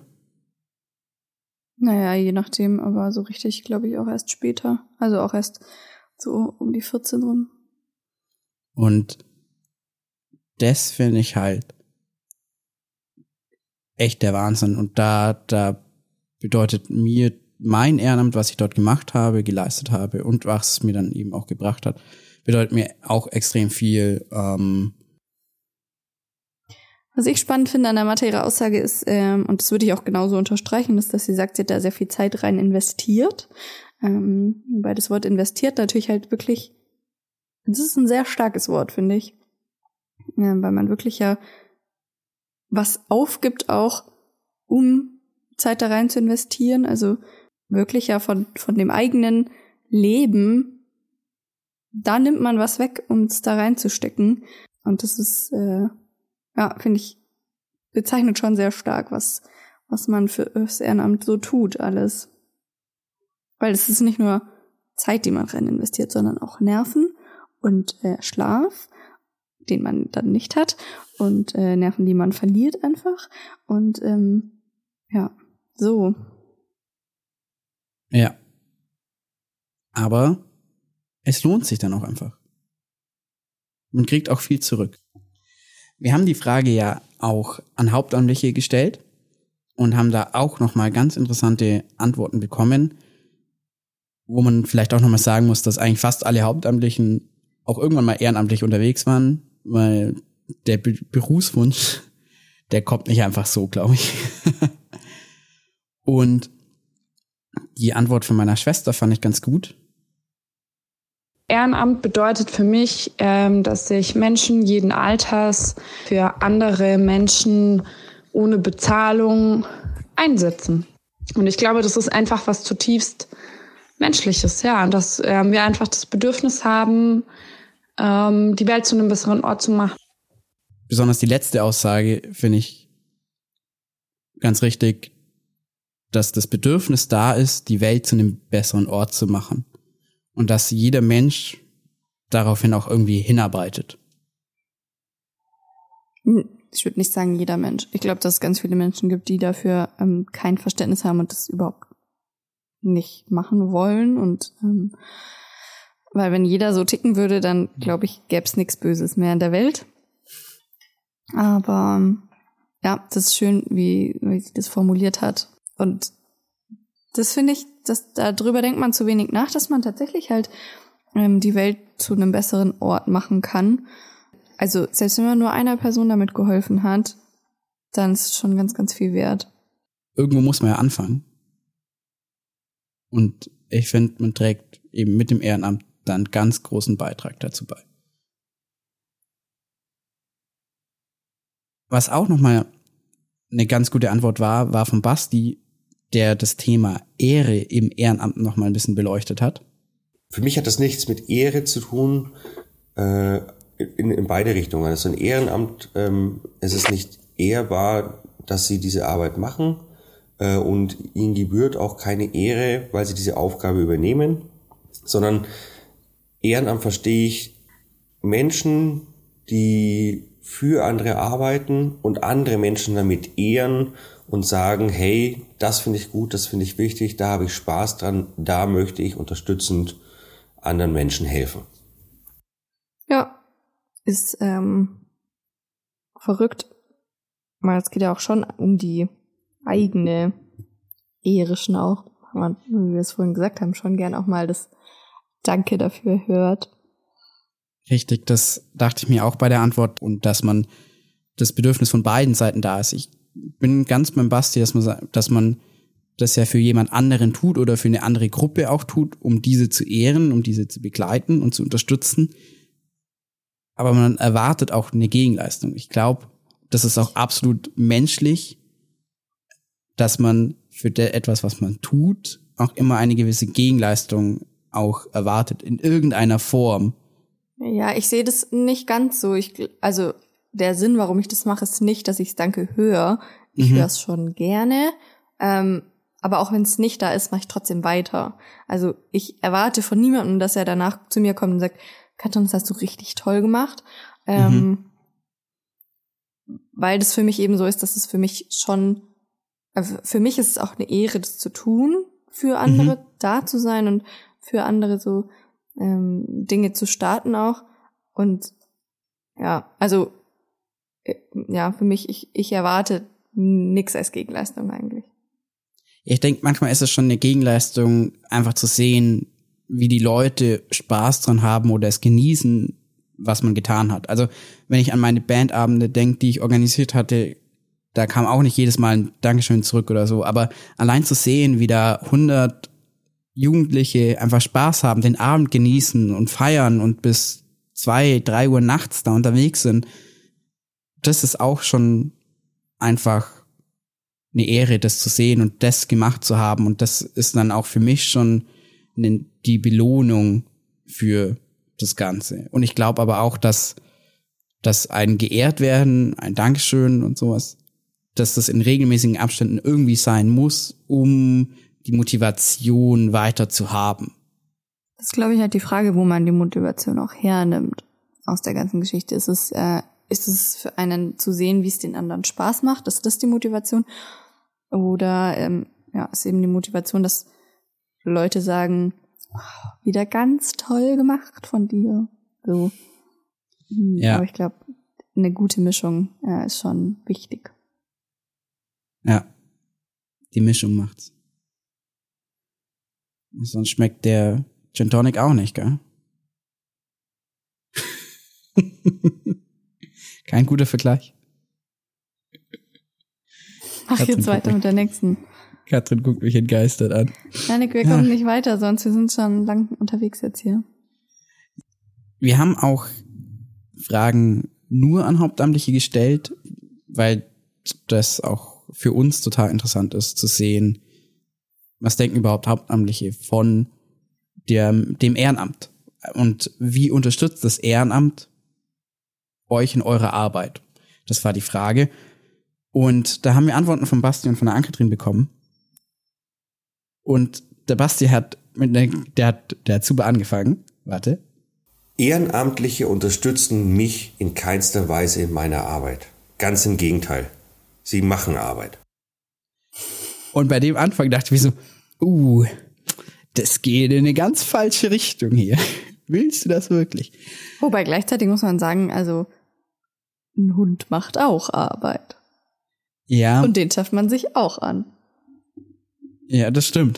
Naja, je nachdem, aber so richtig, glaube ich, auch erst später. Also auch erst so um die vierzehn rum. Und das finde ich halt echt der Wahnsinn. Und da, da bedeutet mir mein Ehrenamt, was ich dort gemacht habe, geleistet habe und was es mir dann eben auch gebracht hat, bedeutet mir auch extrem viel. Ähm Was ich spannend finde an der Mathe ihrer Aussage ist, ähm, und das würde ich auch genauso unterstreichen, ist, dass sie sagt, sie hat da sehr viel Zeit rein investiert. Ähm, weil das Wort investiert natürlich halt wirklich, das ist ein sehr starkes Wort, finde ich. Ja, weil man wirklich ja was aufgibt auch, um Zeit da rein zu investieren. Also wirklich ja von, von dem eigenen Leben, da nimmt man was weg, um es da reinzustecken. Und das ist, äh, ja, finde ich, bezeichnet schon sehr stark, was, was man für das Ehrenamt so tut, alles. Weil es ist nicht nur Zeit, die man rein investiert, sondern auch Nerven und äh, Schlaf, den man dann nicht hat, und äh, Nerven, die man verliert einfach. Und ähm, ja, so. Ja. Aber es lohnt sich dann auch einfach. Man kriegt auch viel zurück. Wir haben die Frage ja auch an Hauptamtliche gestellt und haben da auch nochmal ganz interessante Antworten bekommen, wo man vielleicht auch nochmal sagen muss, dass eigentlich fast alle Hauptamtlichen auch irgendwann mal ehrenamtlich unterwegs waren, weil der Be- Berufswunsch, der kommt nicht einfach so, glaube ich. Und die Antwort von meiner Schwester fand ich ganz gut. Ehrenamt bedeutet für mich, ähm, dass sich Menschen jeden Alters für andere Menschen ohne Bezahlung einsetzen. Und ich glaube, das ist einfach was zutiefst Menschliches, ja, und dass ähm, wir einfach das Bedürfnis haben, ähm, die Welt zu einem besseren Ort zu machen. Besonders die letzte Aussage finde ich ganz richtig, dass das Bedürfnis da ist, die Welt zu einem besseren Ort zu machen. Und dass jeder Mensch daraufhin auch irgendwie hinarbeitet. Ich würde nicht sagen jeder Mensch. Ich glaube, dass es ganz viele Menschen gibt, die dafür ähm, kein Verständnis haben und das überhaupt nicht machen wollen. Und ähm, weil wenn jeder so ticken würde, dann glaube ich, gäbe es nichts Böses mehr in der Welt. Aber ähm, ja, das ist schön, wie, wie sie das formuliert hat. Und das finde ich, dass darüber denkt man zu wenig nach, dass man tatsächlich halt ähm, die Welt zu einem besseren Ort machen kann. Also selbst wenn man nur einer Person damit geholfen hat, dann ist es schon ganz, ganz viel wert. Irgendwo muss man ja anfangen. Und ich finde, man trägt eben mit dem Ehrenamt dann einen ganz großen Beitrag dazu bei. Was auch nochmal eine ganz gute Antwort war, war von Basti, der das Thema Ehre im Ehrenamt noch mal ein bisschen beleuchtet hat. Für mich hat das nichts mit Ehre zu tun, äh, in, in beide Richtungen. Also ein Ehrenamt, ähm, es ist nicht ehrbar, dass sie diese Arbeit machen, äh, und ihnen gebührt auch keine Ehre, weil sie diese Aufgabe übernehmen, sondern Ehrenamt verstehe ich Menschen, die für andere arbeiten und andere Menschen damit ehren und sagen, hey, das finde ich gut, das finde ich wichtig, da habe ich Spaß dran, da möchte ich unterstützend anderen Menschen helfen. Ja, ist ähm, verrückt, weil es geht ja auch schon um die eigene Ehre schon auch, wenn man, wie wir es vorhin gesagt haben, schon gern auch mal das Danke dafür hört. Richtig, das dachte ich mir auch bei der Antwort und dass man das Bedürfnis von beiden Seiten da ist. Ich bin ganz beim Basti, dass man, dass man das ja für jemand anderen tut oder für eine andere Gruppe auch tut, um diese zu ehren, um diese zu begleiten und zu unterstützen. Aber man erwartet auch eine Gegenleistung. Ich glaube, das ist auch absolut menschlich, dass man für etwas, was man tut, auch immer eine gewisse Gegenleistung auch erwartet, in irgendeiner Form. Ja, ich sehe das nicht ganz so. Ich, also der Sinn, warum ich das mache, ist nicht, dass ich Danke höre. Ich Mhm. höre es schon gerne. Ähm, aber auch wenn es nicht da ist, mache ich trotzdem weiter. Also ich erwarte von niemandem, dass er danach zu mir kommt und sagt, Katrin, das hast du richtig toll gemacht. Ähm, weil das für mich eben so ist, dass es für mich schon, also für mich ist es auch eine Ehre, das zu tun, für andere Mhm. da zu sein und für andere so ähm, Dinge zu starten auch. Und ja, also äh, ja, für mich, ich, ich erwarte nix als Gegenleistung eigentlich. Ich denke, manchmal ist es schon eine Gegenleistung, einfach zu sehen, wie die Leute Spaß dran haben oder es genießen, was man getan hat. Also wenn ich an meine Bandabende denke, die ich organisiert hatte, da kam auch nicht jedes Mal ein Dankeschön zurück oder so. Aber allein zu sehen, wie da hundert Jugendliche einfach Spaß haben, den Abend genießen und feiern und bis zwei, drei Uhr nachts da unterwegs sind, das ist auch schon einfach eine Ehre, das zu sehen und das gemacht zu haben. Und das ist dann auch für mich schon die Belohnung für das Ganze. Und ich glaube aber auch, dass, dass ein geehrt werden, ein Dankeschön und sowas, dass das in regelmäßigen Abständen irgendwie sein muss, um die Motivation weiter zu haben. Das ist, glaube ich, halt die Frage, wo man die Motivation auch hernimmt aus der ganzen Geschichte. Ist es, äh, ist es für einen zu sehen, wie es den anderen Spaß macht? Ist das die Motivation? Oder ähm, ja, ist eben die Motivation, dass Leute sagen, oh, wieder ganz toll gemacht von dir. So. Ja. Aber ich glaube, eine gute Mischung äh, ist schon wichtig. Ja, die Mischung macht's. Sonst schmeckt der Gin Tonic auch nicht, gell? Kein guter Vergleich. Mach Katrin jetzt weiter guckt mit der nächsten. Katrin guckt mich entgeistert an. Janik, wir kommen nicht weiter, sonst wir sind schon lang unterwegs jetzt hier. Wir haben auch Fragen nur an Hauptamtliche gestellt, weil das auch für uns total interessant ist, zu sehen, was denken überhaupt Hauptamtliche von der, dem Ehrenamt und wie unterstützt das Ehrenamt euch in eurer Arbeit? Das war die Frage. Und da haben wir Antworten von Basti und von der Ann-Kathrin bekommen. Und der Basti hat mit der, der hat dazu angefangen. Warte. Ehrenamtliche unterstützen mich in keinster Weise in meiner Arbeit. Ganz im Gegenteil. Sie machen Arbeit. Und bei dem Anfang dachte ich mir so, uh, das geht in eine ganz falsche Richtung hier. Willst du das wirklich? Wobei gleichzeitig muss man sagen, also ein Hund macht auch Arbeit. Ja. Und den schafft man sich auch an. Ja, das stimmt.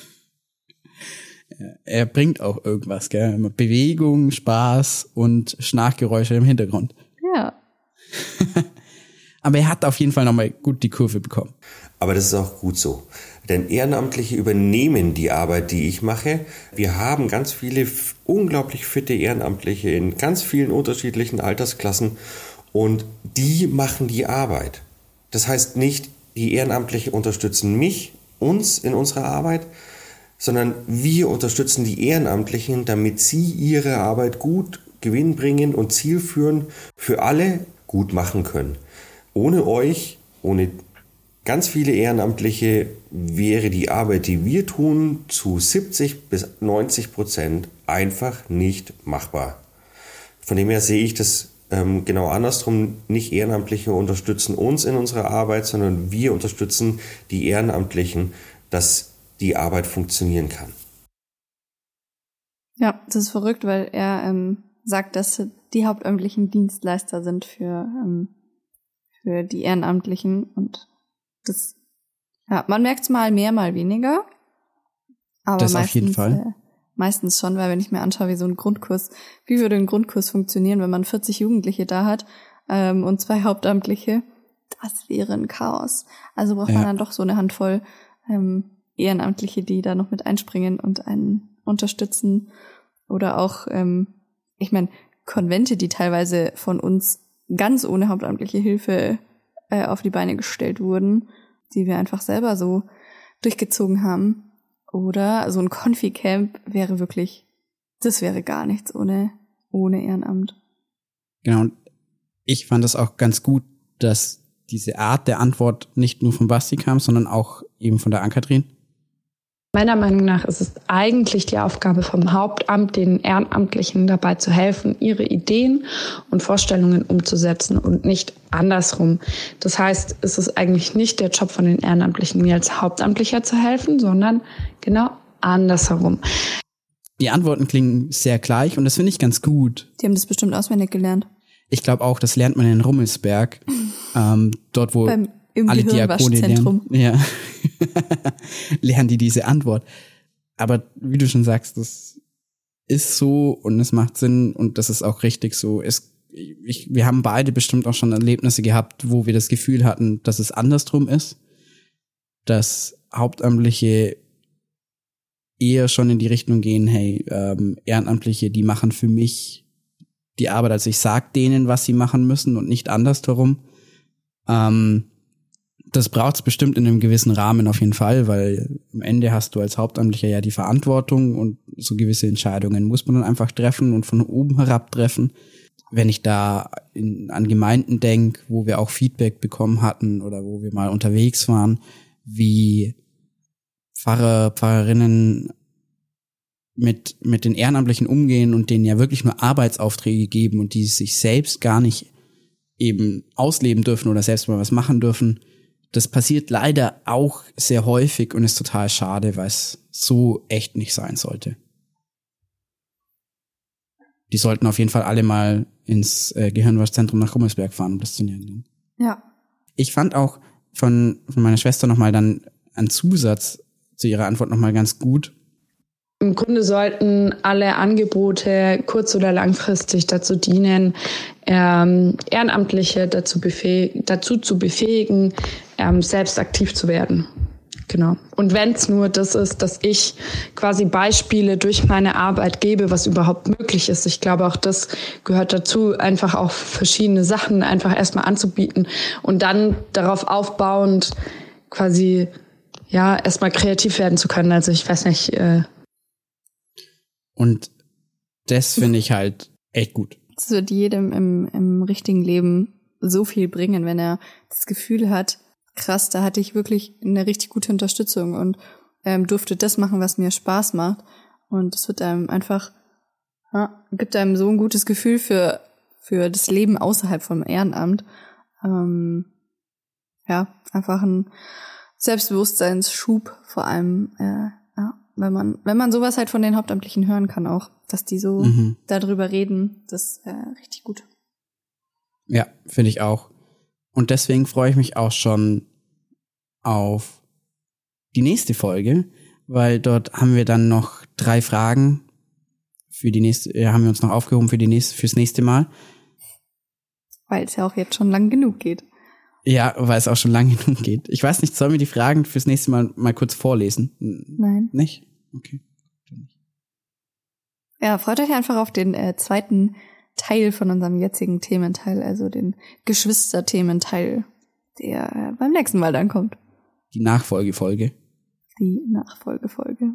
Er bringt auch irgendwas, gell? Bewegung, Spaß und Schnarchgeräusche im Hintergrund. Ja. Aber er hat auf jeden Fall nochmal gut die Kurve bekommen. Aber das ist auch gut so. Denn Ehrenamtliche übernehmen die Arbeit, die ich mache. Wir haben ganz viele unglaublich fitte Ehrenamtliche in ganz vielen unterschiedlichen Altersklassen und die machen die Arbeit. Das heißt nicht, die Ehrenamtliche unterstützen mich, uns in unserer Arbeit, sondern wir unterstützen die Ehrenamtlichen, damit sie ihre Arbeit gut gewinnbringend und zielführend für alle gut machen können. Ohne euch, ohne ganz viele Ehrenamtliche wäre die Arbeit, die wir tun, zu siebzig bis neunzig Prozent einfach nicht machbar. Von dem her sehe ich das ähm, genau andersrum. Nicht Ehrenamtliche unterstützen uns in unserer Arbeit, sondern wir unterstützen die Ehrenamtlichen, dass die Arbeit funktionieren kann. Ja, das ist verrückt, weil er ähm, sagt, dass die hauptamtlichen Dienstleister sind für, ähm, für die Ehrenamtlichen. Und das, ja, man merkt es mal mehr, mal weniger. Aber das meistens, auf jeden Fall. Äh, meistens schon, weil wenn ich mir anschaue, wie so ein Grundkurs, wie würde ein Grundkurs funktionieren, wenn man vierzig Jugendliche da hat ähm, und zwei Hauptamtliche, das wäre ein Chaos. Also braucht Ja. man dann doch so eine Handvoll ähm, Ehrenamtliche, die da noch mit einspringen und einen unterstützen. Oder auch, ähm, ich meine, Konvente, die teilweise von uns ganz ohne hauptamtliche Hilfe äh, auf die Beine gestellt wurden, die wir einfach selber so durchgezogen haben. Oder so ein Konfi-Camp wäre wirklich, das wäre gar nichts ohne, ohne Ehrenamt. Genau, und ich fand das auch ganz gut, dass diese Art der Antwort nicht nur von Basti kam, sondern auch eben von der Ann-Kathrin. Meiner Meinung nach ist es eigentlich die Aufgabe vom Hauptamt, den Ehrenamtlichen dabei zu helfen, ihre Ideen und Vorstellungen umzusetzen und nicht andersrum. Das heißt, es ist eigentlich nicht der Job von den Ehrenamtlichen, mir als Hauptamtlicher zu helfen, sondern genau andersherum. Die Antworten klingen sehr gleich und das finde ich ganz gut. Die haben das bestimmt auswendig gelernt. Ich glaube auch, das lernt man in Rummelsberg, ähm, dort wo Beim, im alle Diakone lernen. Gehirnwaschzentrum. Ja. Lernen die diese Antwort. Aber wie du schon sagst, das ist so und es macht Sinn und das ist auch richtig so. Es, ich, wir haben beide bestimmt auch schon Erlebnisse gehabt, wo wir das Gefühl hatten, dass es andersrum ist, dass Hauptamtliche eher schon in die Richtung gehen, hey, ähm, Ehrenamtliche, die machen für mich die Arbeit, also ich sag denen, was sie machen müssen und nicht andersherum. Ähm, das braucht's bestimmt in einem gewissen Rahmen auf jeden Fall, weil am Ende hast du als Hauptamtlicher ja die Verantwortung und so gewisse Entscheidungen muss man dann einfach treffen und von oben herab treffen. Wenn ich da in, an Gemeinden denke, wo wir auch Feedback bekommen hatten oder wo wir mal unterwegs waren, wie Pfarrer, Pfarrerinnen mit mit den Ehrenamtlichen umgehen und denen ja wirklich nur Arbeitsaufträge geben und die sich selbst gar nicht eben ausleben dürfen oder selbst mal was machen dürfen. Das passiert leider auch sehr häufig und ist total schade, weil es so echt nicht sein sollte. Die sollten auf jeden Fall alle mal ins äh, Gehirnwaschzentrum nach Rummelsberg fahren, um das zu lernen. Ja. Ich fand auch von, von meiner Schwester nochmal dann einen Zusatz zu ihrer Antwort nochmal ganz gut. Im Grunde sollten alle Angebote kurz- oder langfristig dazu dienen, ähm, Ehrenamtliche dazu, befäh- dazu zu befähigen, ähm, selbst aktiv zu werden. Genau. Und wenn es nur das ist, dass ich quasi Beispiele durch meine Arbeit gebe, was überhaupt möglich ist. Ich glaube, auch das gehört dazu, einfach auch verschiedene Sachen einfach erstmal anzubieten und dann darauf aufbauend quasi ja erstmal kreativ werden zu können. Also ich weiß nicht. Äh und das finde ich halt echt gut. Es wird jedem im, im richtigen Leben so viel bringen, wenn er das Gefühl hat, krass, da hatte ich wirklich eine richtig gute Unterstützung und ähm, durfte das machen, was mir Spaß macht. Und es wird einem einfach, ja, gibt einem so ein gutes Gefühl für für das Leben außerhalb vom Ehrenamt. Ähm, ja, einfach ein Selbstbewusstseinsschub vor allem, äh, ja, wenn man wenn man sowas halt von den Hauptamtlichen hören kann auch, dass die so Mhm. darüber reden, das ist äh, richtig gut. Ja, finde ich auch. Und deswegen freue ich mich auch schon auf die nächste Folge, weil dort haben wir dann noch drei Fragen für die nächste, äh, haben wir uns noch aufgehoben für die nächste, fürs nächste Mal. Weil es ja auch jetzt schon lang genug geht. Ja, weil es auch schon lange genug geht. Ich weiß nicht, sollen wir die Fragen fürs nächste Mal mal kurz vorlesen? N- Nein. Nicht? Okay. Ja, freut euch einfach auf den äh, zweiten Teil von unserem jetzigen Thementeil, also den Geschwister-Thementeil, der äh, beim nächsten Mal dann kommt. Die Nachfolgefolge. Die Nachfolgefolge.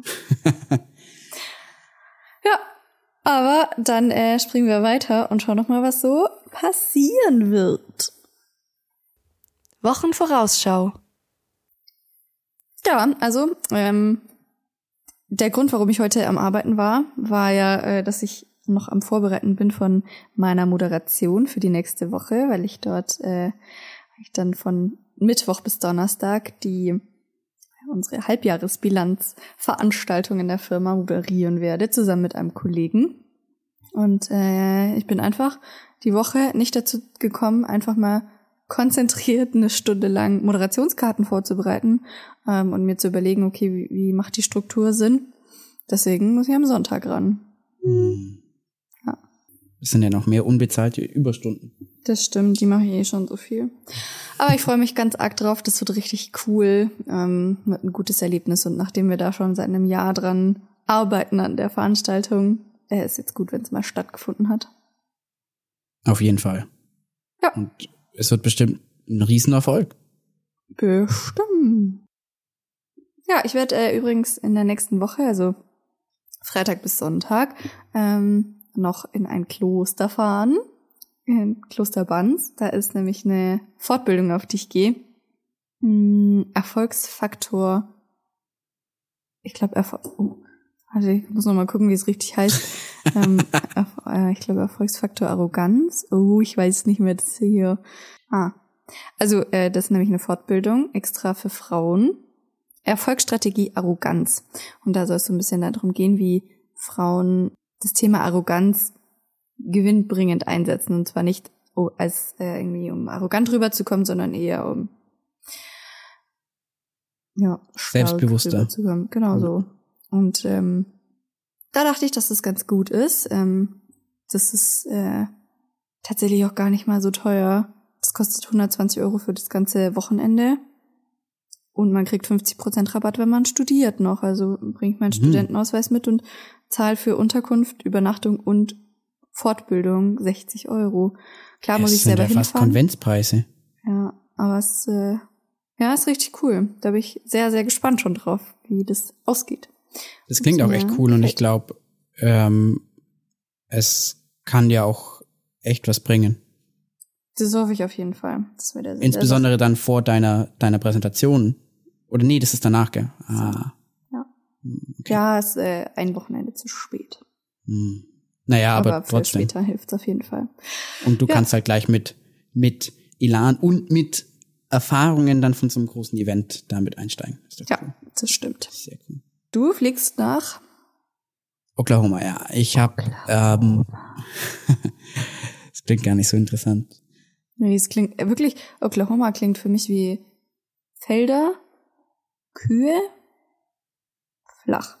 Ja, aber dann äh, springen wir weiter und schauen noch mal, was so passieren wird. Wochenvorausschau. Ja, also ähm, der Grund, warum ich heute am Arbeiten war, war ja, äh, dass ich noch am Vorbereiten bin von meiner Moderation für die nächste Woche, weil ich dort äh, ich dann von Mittwoch bis Donnerstag die unsere Halbjahresbilanzveranstaltung in der Firma moderieren werde, zusammen mit einem Kollegen. Und äh, ich bin einfach die Woche nicht dazu gekommen, einfach mal konzentriert eine Stunde lang Moderationskarten vorzubereiten ähm, und mir zu überlegen, okay, wie, wie macht die Struktur Sinn? Deswegen muss ich am Sonntag ran. Hm. Ja. Das sind ja noch mehr unbezahlte Überstunden. Das stimmt, die mache ich eh schon so viel. Aber ich freue mich ganz arg drauf, das wird richtig cool, ähm, wird ein gutes Erlebnis. Und nachdem wir da schon seit einem Jahr dran arbeiten an der Veranstaltung, äh, ist jetzt gut, wenn es mal stattgefunden hat. Auf jeden Fall. Ja. Und es wird bestimmt ein Riesenerfolg. Bestimmt. Ja, ich werde äh, übrigens in der nächsten Woche, also Freitag bis Sonntag, ähm, noch in ein Kloster fahren. In Kloster Banz. Da ist nämlich eine Fortbildung, auf die ich gehe. Hm, Erfolgsfaktor. Ich glaube, Erfolg. Oh, warte, ich muss noch mal gucken, wie es richtig heißt. ähm, Erf- äh, ich glaube, Erfolgsfaktor Arroganz. Oh, ich weiß nicht mehr, das hier. Ah. Also, äh, das ist nämlich eine Fortbildung extra für Frauen. Erfolgsstrategie Arroganz. Und da soll es so ein bisschen darum gehen, wie Frauen das Thema Arroganz gewinnbringend einsetzen. Und zwar nicht oh, als äh, irgendwie um arrogant rüberzukommen, sondern eher um ja, selbstbewusster rüberzukommen. Genau so. Und ähm, da dachte ich, dass das ganz gut ist. Ähm, das ist äh, tatsächlich auch gar nicht mal so teuer. Das kostet hundertzwanzig Euro für das ganze Wochenende. Und man kriegt fünfzig Prozent Rabatt, wenn man studiert noch. Also bringt meinen Mhm. Studentenausweis mit und zahlt für Unterkunft, Übernachtung und Fortbildung sechzig Euro. Klar muss Es ich sind selber ja fast hinfahren. Konventspreise. Ja, aber es äh, ja, ist richtig cool. Da bin ich sehr, sehr gespannt schon drauf, wie das ausgeht. Das klingt auch echt cool und ich glaube, ähm, es kann ja auch echt was bringen. Das hoffe ich auf jeden Fall. Das wird der Insbesondere dann vor deiner deiner Präsentation. Oder nee, das ist danach, gell? Ah. Ja, ja, ist äh, ein Wochenende zu spät. Hm. Naja, aber, aber für trotzdem. später hilft's auf jeden Fall. Und du Ja. kannst halt gleich mit mit Elan und mit Erfahrungen dann von so einem großen Event damit einsteigen. Ist doch Ja, cool. das stimmt. Sehr cool. Du fliegst nach Oklahoma, ja. Ich habe, ähm, das klingt gar nicht so interessant. Nee, es klingt äh, wirklich, Oklahoma klingt für mich wie Felder, Kühe, flach.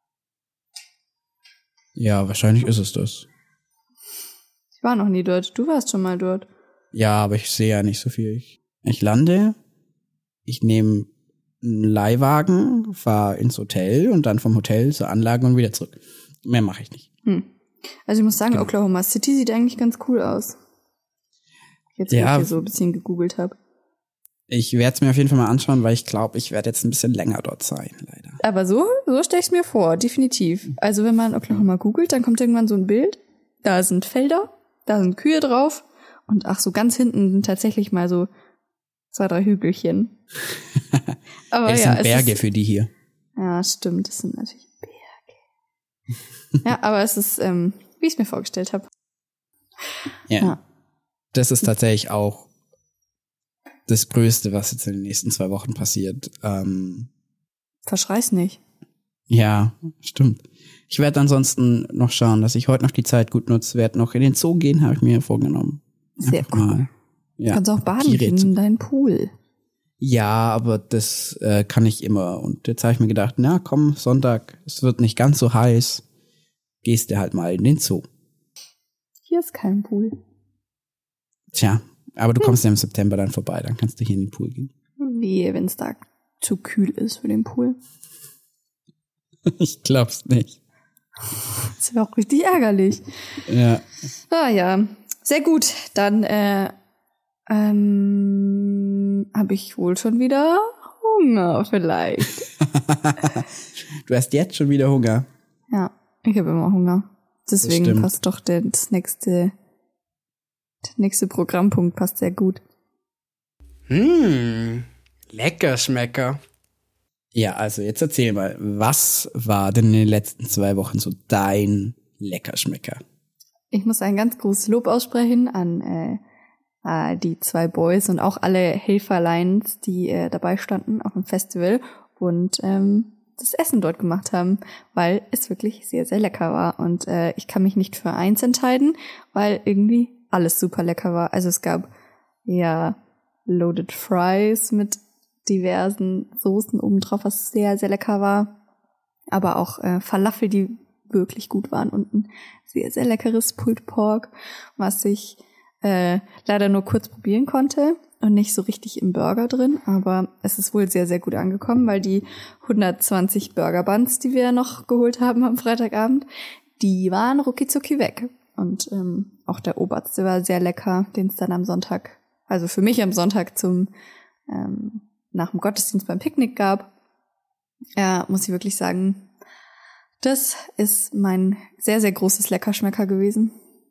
Ja, wahrscheinlich ist es das. Ich war noch nie dort. Du warst schon mal dort. Ja, aber ich sehe ja nicht so viel. Ich, ich lande, ich nehme einen Leihwagen, fahre ins Hotel und dann vom Hotel zur Anlage und wieder zurück. Mehr mache ich nicht. Hm. Also ich muss sagen, Genau. Oklahoma City sieht eigentlich ganz cool aus. Jetzt, wo Ja. ich hier so ein bisschen gegoogelt habe. Ich werde es mir auf jeden Fall mal anschauen, weil ich glaube, ich werde jetzt ein bisschen länger dort sein, leider. Aber so, so stelle ich es mir vor, definitiv. Also wenn man Oklahoma googelt, dann kommt irgendwann so ein Bild. Da sind Felder, da sind Kühe drauf und ach, so ganz hinten sind tatsächlich mal so zwei, drei Hügelchen. Aber Ja, das ja, sind es Berge ist, für die hier. ja, stimmt, das sind natürlich Berge. Ja, aber es ist, ähm, wie ich es mir vorgestellt habe. Ja. Ja. Das ist tatsächlich auch das Größte, was jetzt in den nächsten zwei Wochen passiert. Ähm, Verschrei's nicht. ja, stimmt. Ich werde ansonsten noch schauen, dass ich heute noch die Zeit gut nutze. Werde noch in den Zoo gehen, habe ich mir vorgenommen. Sehr Einfach cool. mal, ja, Kannst auch baden Tiere gehen zu- in deinen Pool. Ja, aber das äh, kann ich immer. Und jetzt habe ich mir gedacht, na komm, Sonntag, es wird nicht ganz so heiß. Gehst du halt mal in den Zoo. Hier ist kein Pool. Tja, aber du kommst ja im September dann vorbei, dann kannst du hier in den Pool gehen. Wehe, wenn es da zu kühl ist für den Pool. Ich glaub's nicht. Das wäre auch richtig ärgerlich. Ja. Ah ja, sehr gut. Dann äh, ähm, habe ich wohl schon wieder Hunger vielleicht. Du hast jetzt schon wieder Hunger. Ja, ich habe immer Hunger. Deswegen stimmt. passt doch der, das nächste, der nächste Programmpunkt passt sehr gut. Hm, lecker Schmecker. Ja, also jetzt erzähl mal, was war denn in den letzten zwei Wochen so dein Leckerschmecker? Ich muss ein ganz großes Lob aussprechen an äh, äh, die zwei Boys und auch alle Helferleins, die äh, dabei standen auf dem Festival und ähm, das Essen dort gemacht haben, weil es wirklich sehr, sehr lecker war. Und äh, ich kann mich nicht für eins entscheiden, weil irgendwie alles super lecker war. Also es gab ja Loaded Fries mit diversen Soßen obendrauf, was sehr, sehr lecker war. Aber auch äh, Falafel, die wirklich gut waren und ein sehr, sehr leckeres Pulled Pork, was ich äh, leider nur kurz probieren konnte und nicht so richtig im Burger drin, aber es ist wohl sehr, sehr gut angekommen, weil die hundertzwanzig Burger Buns, die wir noch geholt haben am Freitagabend, die waren rucki-zucki weg. Und ähm, auch der Oberste war sehr lecker, den es dann am Sonntag, also für mich am Sonntag zum ähm, nach dem Gottesdienst beim Picknick gab. Ja, muss ich wirklich sagen, das ist mein sehr, sehr großes Leckerschmecker gewesen.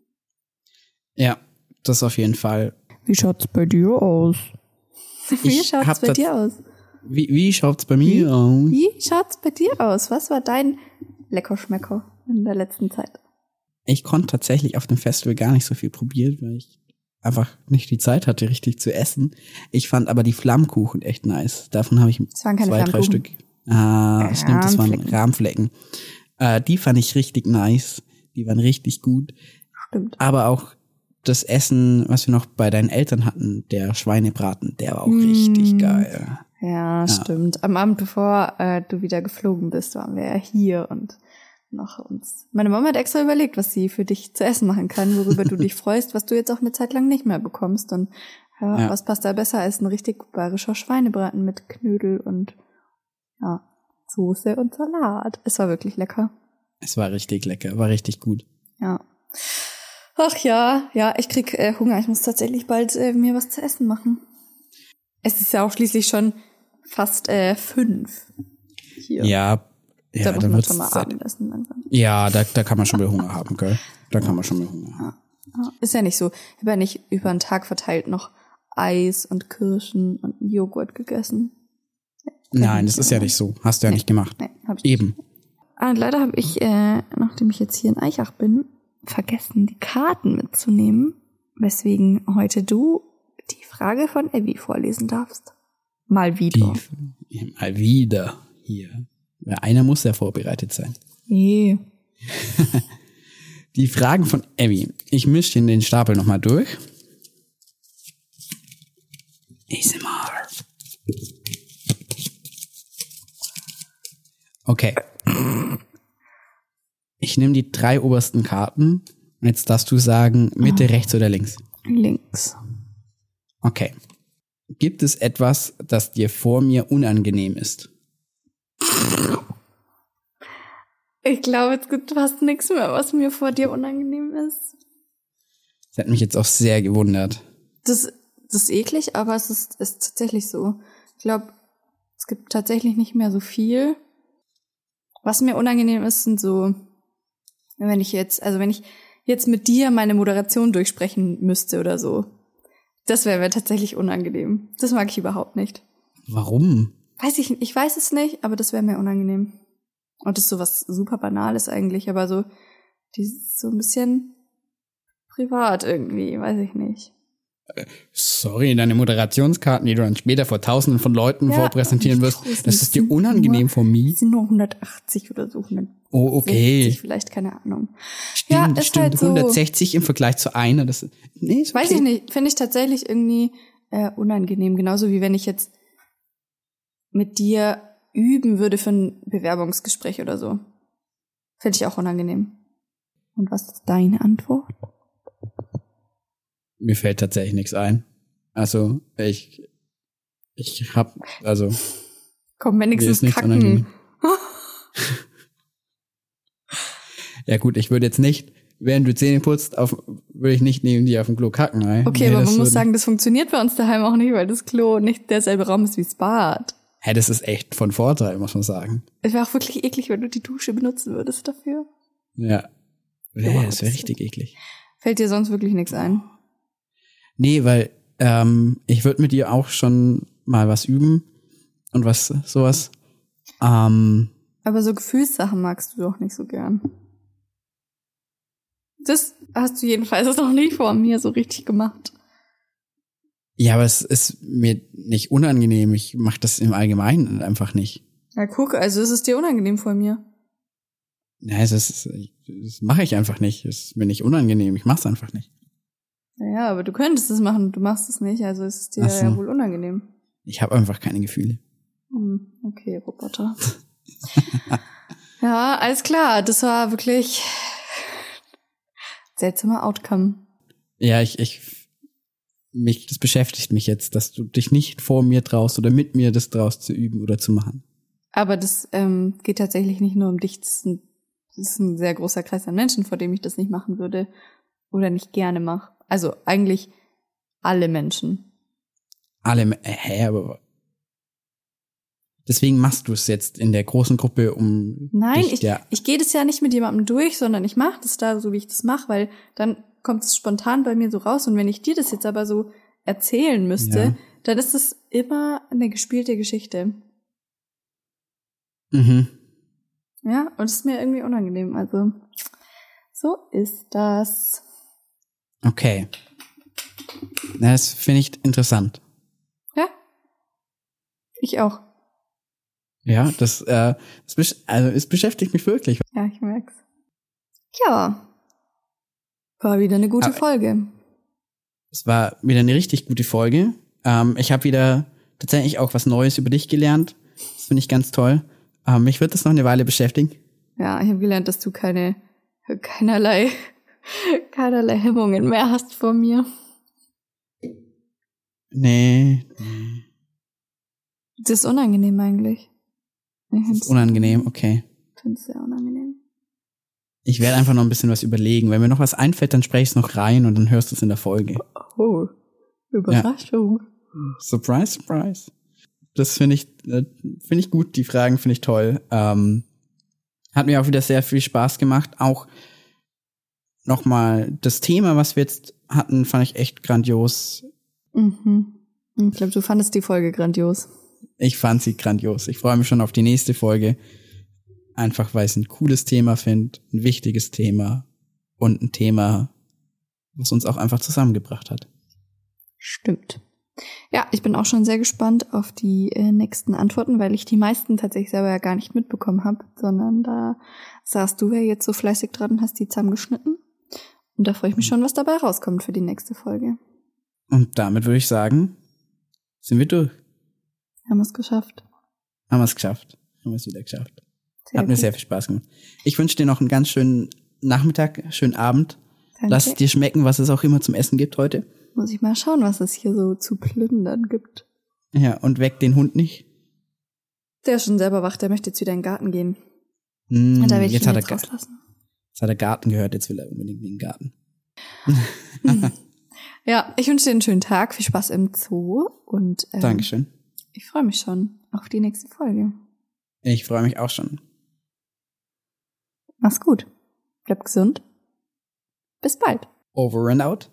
Ja, das auf jeden Fall. Wie schaut's bei dir aus? Wie Ich schaut's hab bei das- dir aus? Wie, wie schaut's bei mir aus? Wie schaut's bei dir aus? Was war dein Leckerschmecker in der letzten Zeit? Ich konnte tatsächlich auf dem Festival gar nicht so viel probieren, weil ich einfach nicht die Zeit hatte, richtig zu essen. Ich fand aber die Flammkuchen echt nice. Davon habe ich Es waren keine zwei, drei Flammkuchen. Stück. Ah, stimmt, das waren Rahmflecken. Rahmflecken. Äh, die fand ich richtig nice. Die waren richtig gut. Stimmt. Aber auch das Essen, was wir noch bei deinen Eltern hatten, der Schweinebraten, der war auch Mm. richtig geil. Ja, stimmt. Am Abend, bevor äh, du wieder geflogen bist, waren wir ja hier und noch uns. Meine Mama hat extra überlegt, was sie für dich zu essen machen kann, worüber du dich freust, was du jetzt auch eine Zeit lang nicht mehr bekommst. Und ja, Ja. was passt da besser als ein richtig bayerischer Schweinebraten mit Knödel und ja, Soße und Salat. Es war wirklich lecker. Es war richtig lecker, war richtig gut. Ja. Ach ja, ja, ich krieg äh, Hunger. Ich muss tatsächlich bald äh, mir was zu essen machen. Es ist ja auch schließlich schon fast äh, fünf. Hier. Ja, ja, da muss dann man wird's schon mal Zeit. Abendessen langsam. Ja, da, da kann man schon mal Hunger haben, gell? Da kann man schon mal Hunger haben. Ja, ist ja nicht so. Ich habe ja nicht über den Tag verteilt noch Eis und Kirschen und Joghurt gegessen. Nein, das ist ja nicht so. Hast du ja nicht gemacht. Nee, hab ich Eben. Ah, und leider habe ich, äh, nachdem ich jetzt hier in Eichach bin, vergessen, die Karten mitzunehmen, weswegen heute du die Frage von Abby vorlesen darfst. Mal wieder. Die, mal wieder hier. Ja, einer muss ja vorbereitet sein. Nee. Die Fragen von Abby. Ich mische in den Stapel nochmal durch. A S M R. Okay. Ich nehme die drei obersten Karten. Und jetzt darfst du sagen, Mitte, rechts oder links. Links. Okay. Gibt es etwas, das dir vor mir unangenehm ist? Ich glaube, es gibt fast nichts mehr, was mir vor dir unangenehm ist. Das hat mich jetzt auch sehr gewundert. Das, das ist eklig, aber es ist, ist tatsächlich so. Ich glaube, es gibt tatsächlich nicht mehr so viel. Was mir unangenehm ist, sind so, wenn ich jetzt, also wenn ich jetzt mit dir meine Moderation durchsprechen müsste oder so. Das wäre mir tatsächlich unangenehm. Das mag ich überhaupt nicht. Warum? Weiß ich nicht, ich weiß es nicht, aber das wäre mir unangenehm. Und das ist so was super Banales eigentlich, aber so, die ist so ein bisschen privat irgendwie, weiß ich nicht. Sorry, deine Moderationskarten, die du dann später vor tausenden von Leuten Ja, vorpräsentieren wirst, ich weiß das nicht, ist dir sind unangenehm nur- von mir? Die sind nur hundertachtzig oder so, hundertsechzig Oh, okay. vielleicht, keine Ahnung. Stimmt, ja, ist stimmt. halt so. hundertsechzig im Vergleich zu einer, das ist, nee, ist okay. Weiß ich nicht, finde ich tatsächlich irgendwie äh, unangenehm. Genauso wie wenn ich jetzt mit dir üben würde für ein Bewerbungsgespräch oder so. Finde ich auch unangenehm. Und was ist deine Antwort? Mir fällt tatsächlich nichts ein. Also, ich, ich hab, also, Komm, mir wenigstens ist nichts kacken. unangenehm. Ja gut, ich würde jetzt nicht, während du Zähne putzt, auf, würde ich nicht neben dir auf dem Klo kacken, ey. Okay, Nee, aber das man muss würde- sagen, das funktioniert bei uns daheim auch nicht, weil das Klo nicht derselbe Raum ist wie das Bad. Hä, das ist echt von Vorteil, muss man sagen. Es wäre auch wirklich eklig, wenn du die Dusche benutzen würdest dafür. Ja. Ja, das wäre richtig eklig. Fällt dir sonst wirklich nichts ein? Nee, weil ähm, ich würde mit dir auch schon mal was üben und was sowas. Ähm, Aber so Gefühlssachen magst du doch nicht so gern. Das hast du jedenfalls noch nie vor mir so richtig gemacht. ja, aber es ist mir nicht unangenehm. Ich mache das im Allgemeinen einfach nicht. Ja, guck, also ist es dir unangenehm von mir. Nein, das, ist, das mache ich einfach nicht. Es ist mir nicht unangenehm. Ich mach's einfach nicht. Ja, aber du könntest es machen, du machst es nicht, also ist es dir Ach so. ja wohl unangenehm. Ich habe einfach keine Gefühle. Hm, okay, Roboter. Ja, alles klar, das war wirklich seltsamer Outcome. Ja, ich, ich, mich, das beschäftigt mich jetzt, dass du dich nicht vor mir traust oder mit mir das traust zu üben oder zu machen. Aber das ähm, geht tatsächlich nicht nur um dich, das ist, ein, das ist ein sehr großer Kreis an Menschen, vor dem ich das nicht machen würde oder nicht gerne mache. Also eigentlich alle Menschen. Alle, äh, hä, aber deswegen machst du es jetzt in der großen Gruppe, um Nein, dich ich, der ich gehe das ja nicht mit jemandem durch, sondern ich mache das da so, wie ich das mache, weil dann kommt es spontan bei mir so raus. Und wenn ich dir das jetzt aber so erzählen müsste, Ja. dann ist es immer eine gespielte Geschichte. Mhm. Ja, und es ist mir irgendwie unangenehm. Also, so ist das. Okay. Na, das finde ich interessant. Ja? Ich auch. Ja, das, äh, das besch- also es beschäftigt mich wirklich. Ja, ich merk's. Ja. War wieder eine gute Aber- Folge. Es war wieder eine richtig gute Folge. Ähm, ich habe wieder tatsächlich auch was Neues über dich gelernt. Das finde ich ganz toll. Ähm, mich wird das noch eine Weile beschäftigen. Ja, ich habe gelernt, dass du keine, keinerlei, keinerlei Hemmungen mehr hast vor mir. Nee, Das ist unangenehm eigentlich. Ich das ist unangenehm, okay. finde es sehr unangenehm. Ich werde einfach noch ein bisschen was überlegen. Wenn mir noch was einfällt, dann spreche ich es noch rein und dann hörst du es in der Folge. Oh, Überraschung. Surprise, surprise. Das finde ich, äh, finde ich gut. Die Fragen finde ich toll. Ähm, hat mir auch wieder sehr viel Spaß gemacht. Auch nochmal das Thema, was wir jetzt hatten, fand ich echt grandios. Mhm. Ich glaube, du fandest die Folge grandios. Ich fand sie grandios. Ich freue mich schon auf die nächste Folge. Einfach, weil ich es ein cooles Thema finde, ein wichtiges Thema und ein Thema, was uns auch einfach zusammengebracht hat. Stimmt. Ja, ich bin auch schon sehr gespannt auf die äh, nächsten Antworten, weil ich die meisten tatsächlich selber ja gar nicht mitbekommen habe, sondern da saßt du ja jetzt so fleißig dran und hast die zusammengeschnitten. Und da freue ich mich schon, was dabei rauskommt für die nächste Folge. Und damit würde ich sagen, sind wir durch. Haben wir es geschafft. Haben wir es geschafft. Haben wir es wieder geschafft. Sehr Hat mir gut. sehr viel Spaß gemacht. Ich wünsche dir noch einen ganz schönen Nachmittag, schönen Abend. Danke. Lass es dir schmecken, was es auch immer zum Essen gibt heute. Muss ich mal schauen, was es hier so zu plündern gibt. Ja, und weck den Hund nicht. Der ist schon selber wach, der möchte jetzt wieder in den Garten gehen. Mm, Da werde ich jetzt, ihn hat jetzt er, rauslassen. jetzt hat er Garten gehört, jetzt will er unbedingt in den Garten. Ja, ich wünsche dir einen schönen Tag, viel Spaß im Zoo und ähm, Dankeschön. ich freue mich schon auf die nächste Folge. Ich freue mich auch schon. Mach's gut. Bleib gesund. Bis bald. Over and out.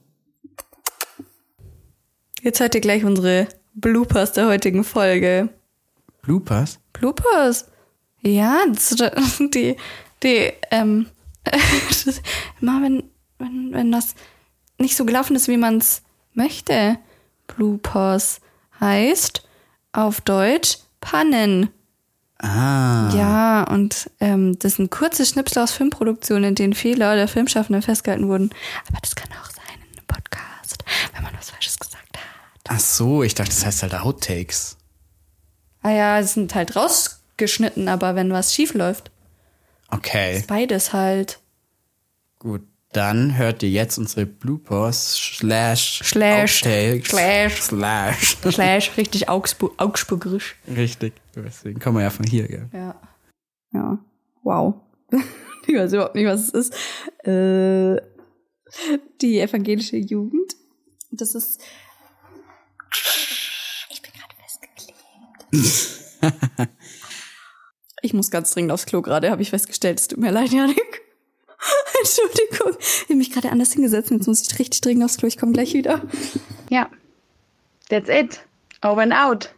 Jetzt hört ihr gleich unsere Bloopers der heutigen Folge. Bloopers? Bloopers? Ja, das, die, die, ähm, das, immer wenn, wenn, wenn das nicht so gelaufen ist, wie man es möchte. Bloopers heißt auf Deutsch Pannen. Ah. Ja, und ähm, das sind kurze Schnipsel aus Filmproduktionen, in denen Fehler der Filmschaffenden festgehalten wurden. Aber das kann auch sein in einem Podcast, wenn man was Falsches gesagt hat. Ach so, ich dachte, das heißt halt Outtakes. Ah ja, es sind halt rausgeschnitten, aber wenn was schief läuft, Okay, ist beides halt. gut. Dann hört ihr jetzt unsere Bloopers slash Slash, Outtakes slash. slash. Slash, richtig Augsburg, augsburgerisch. Richtig. Deswegen kommen wir ja von hier, gell? Ja. Ja. Wow. Ich weiß überhaupt nicht, was es ist. Äh, die evangelische Jugend. Das ist. Ich bin gerade festgeklebt. Ich muss ganz dringend aufs Klo gerade, habe ich festgestellt. Es tut mir leid, Janik. Entschuldigung. Ich habe mich gerade anders hingesetzt. Jetzt muss ich richtig dringend aufs Klo. Ich komme gleich wieder. Ja, that's it. Over and out.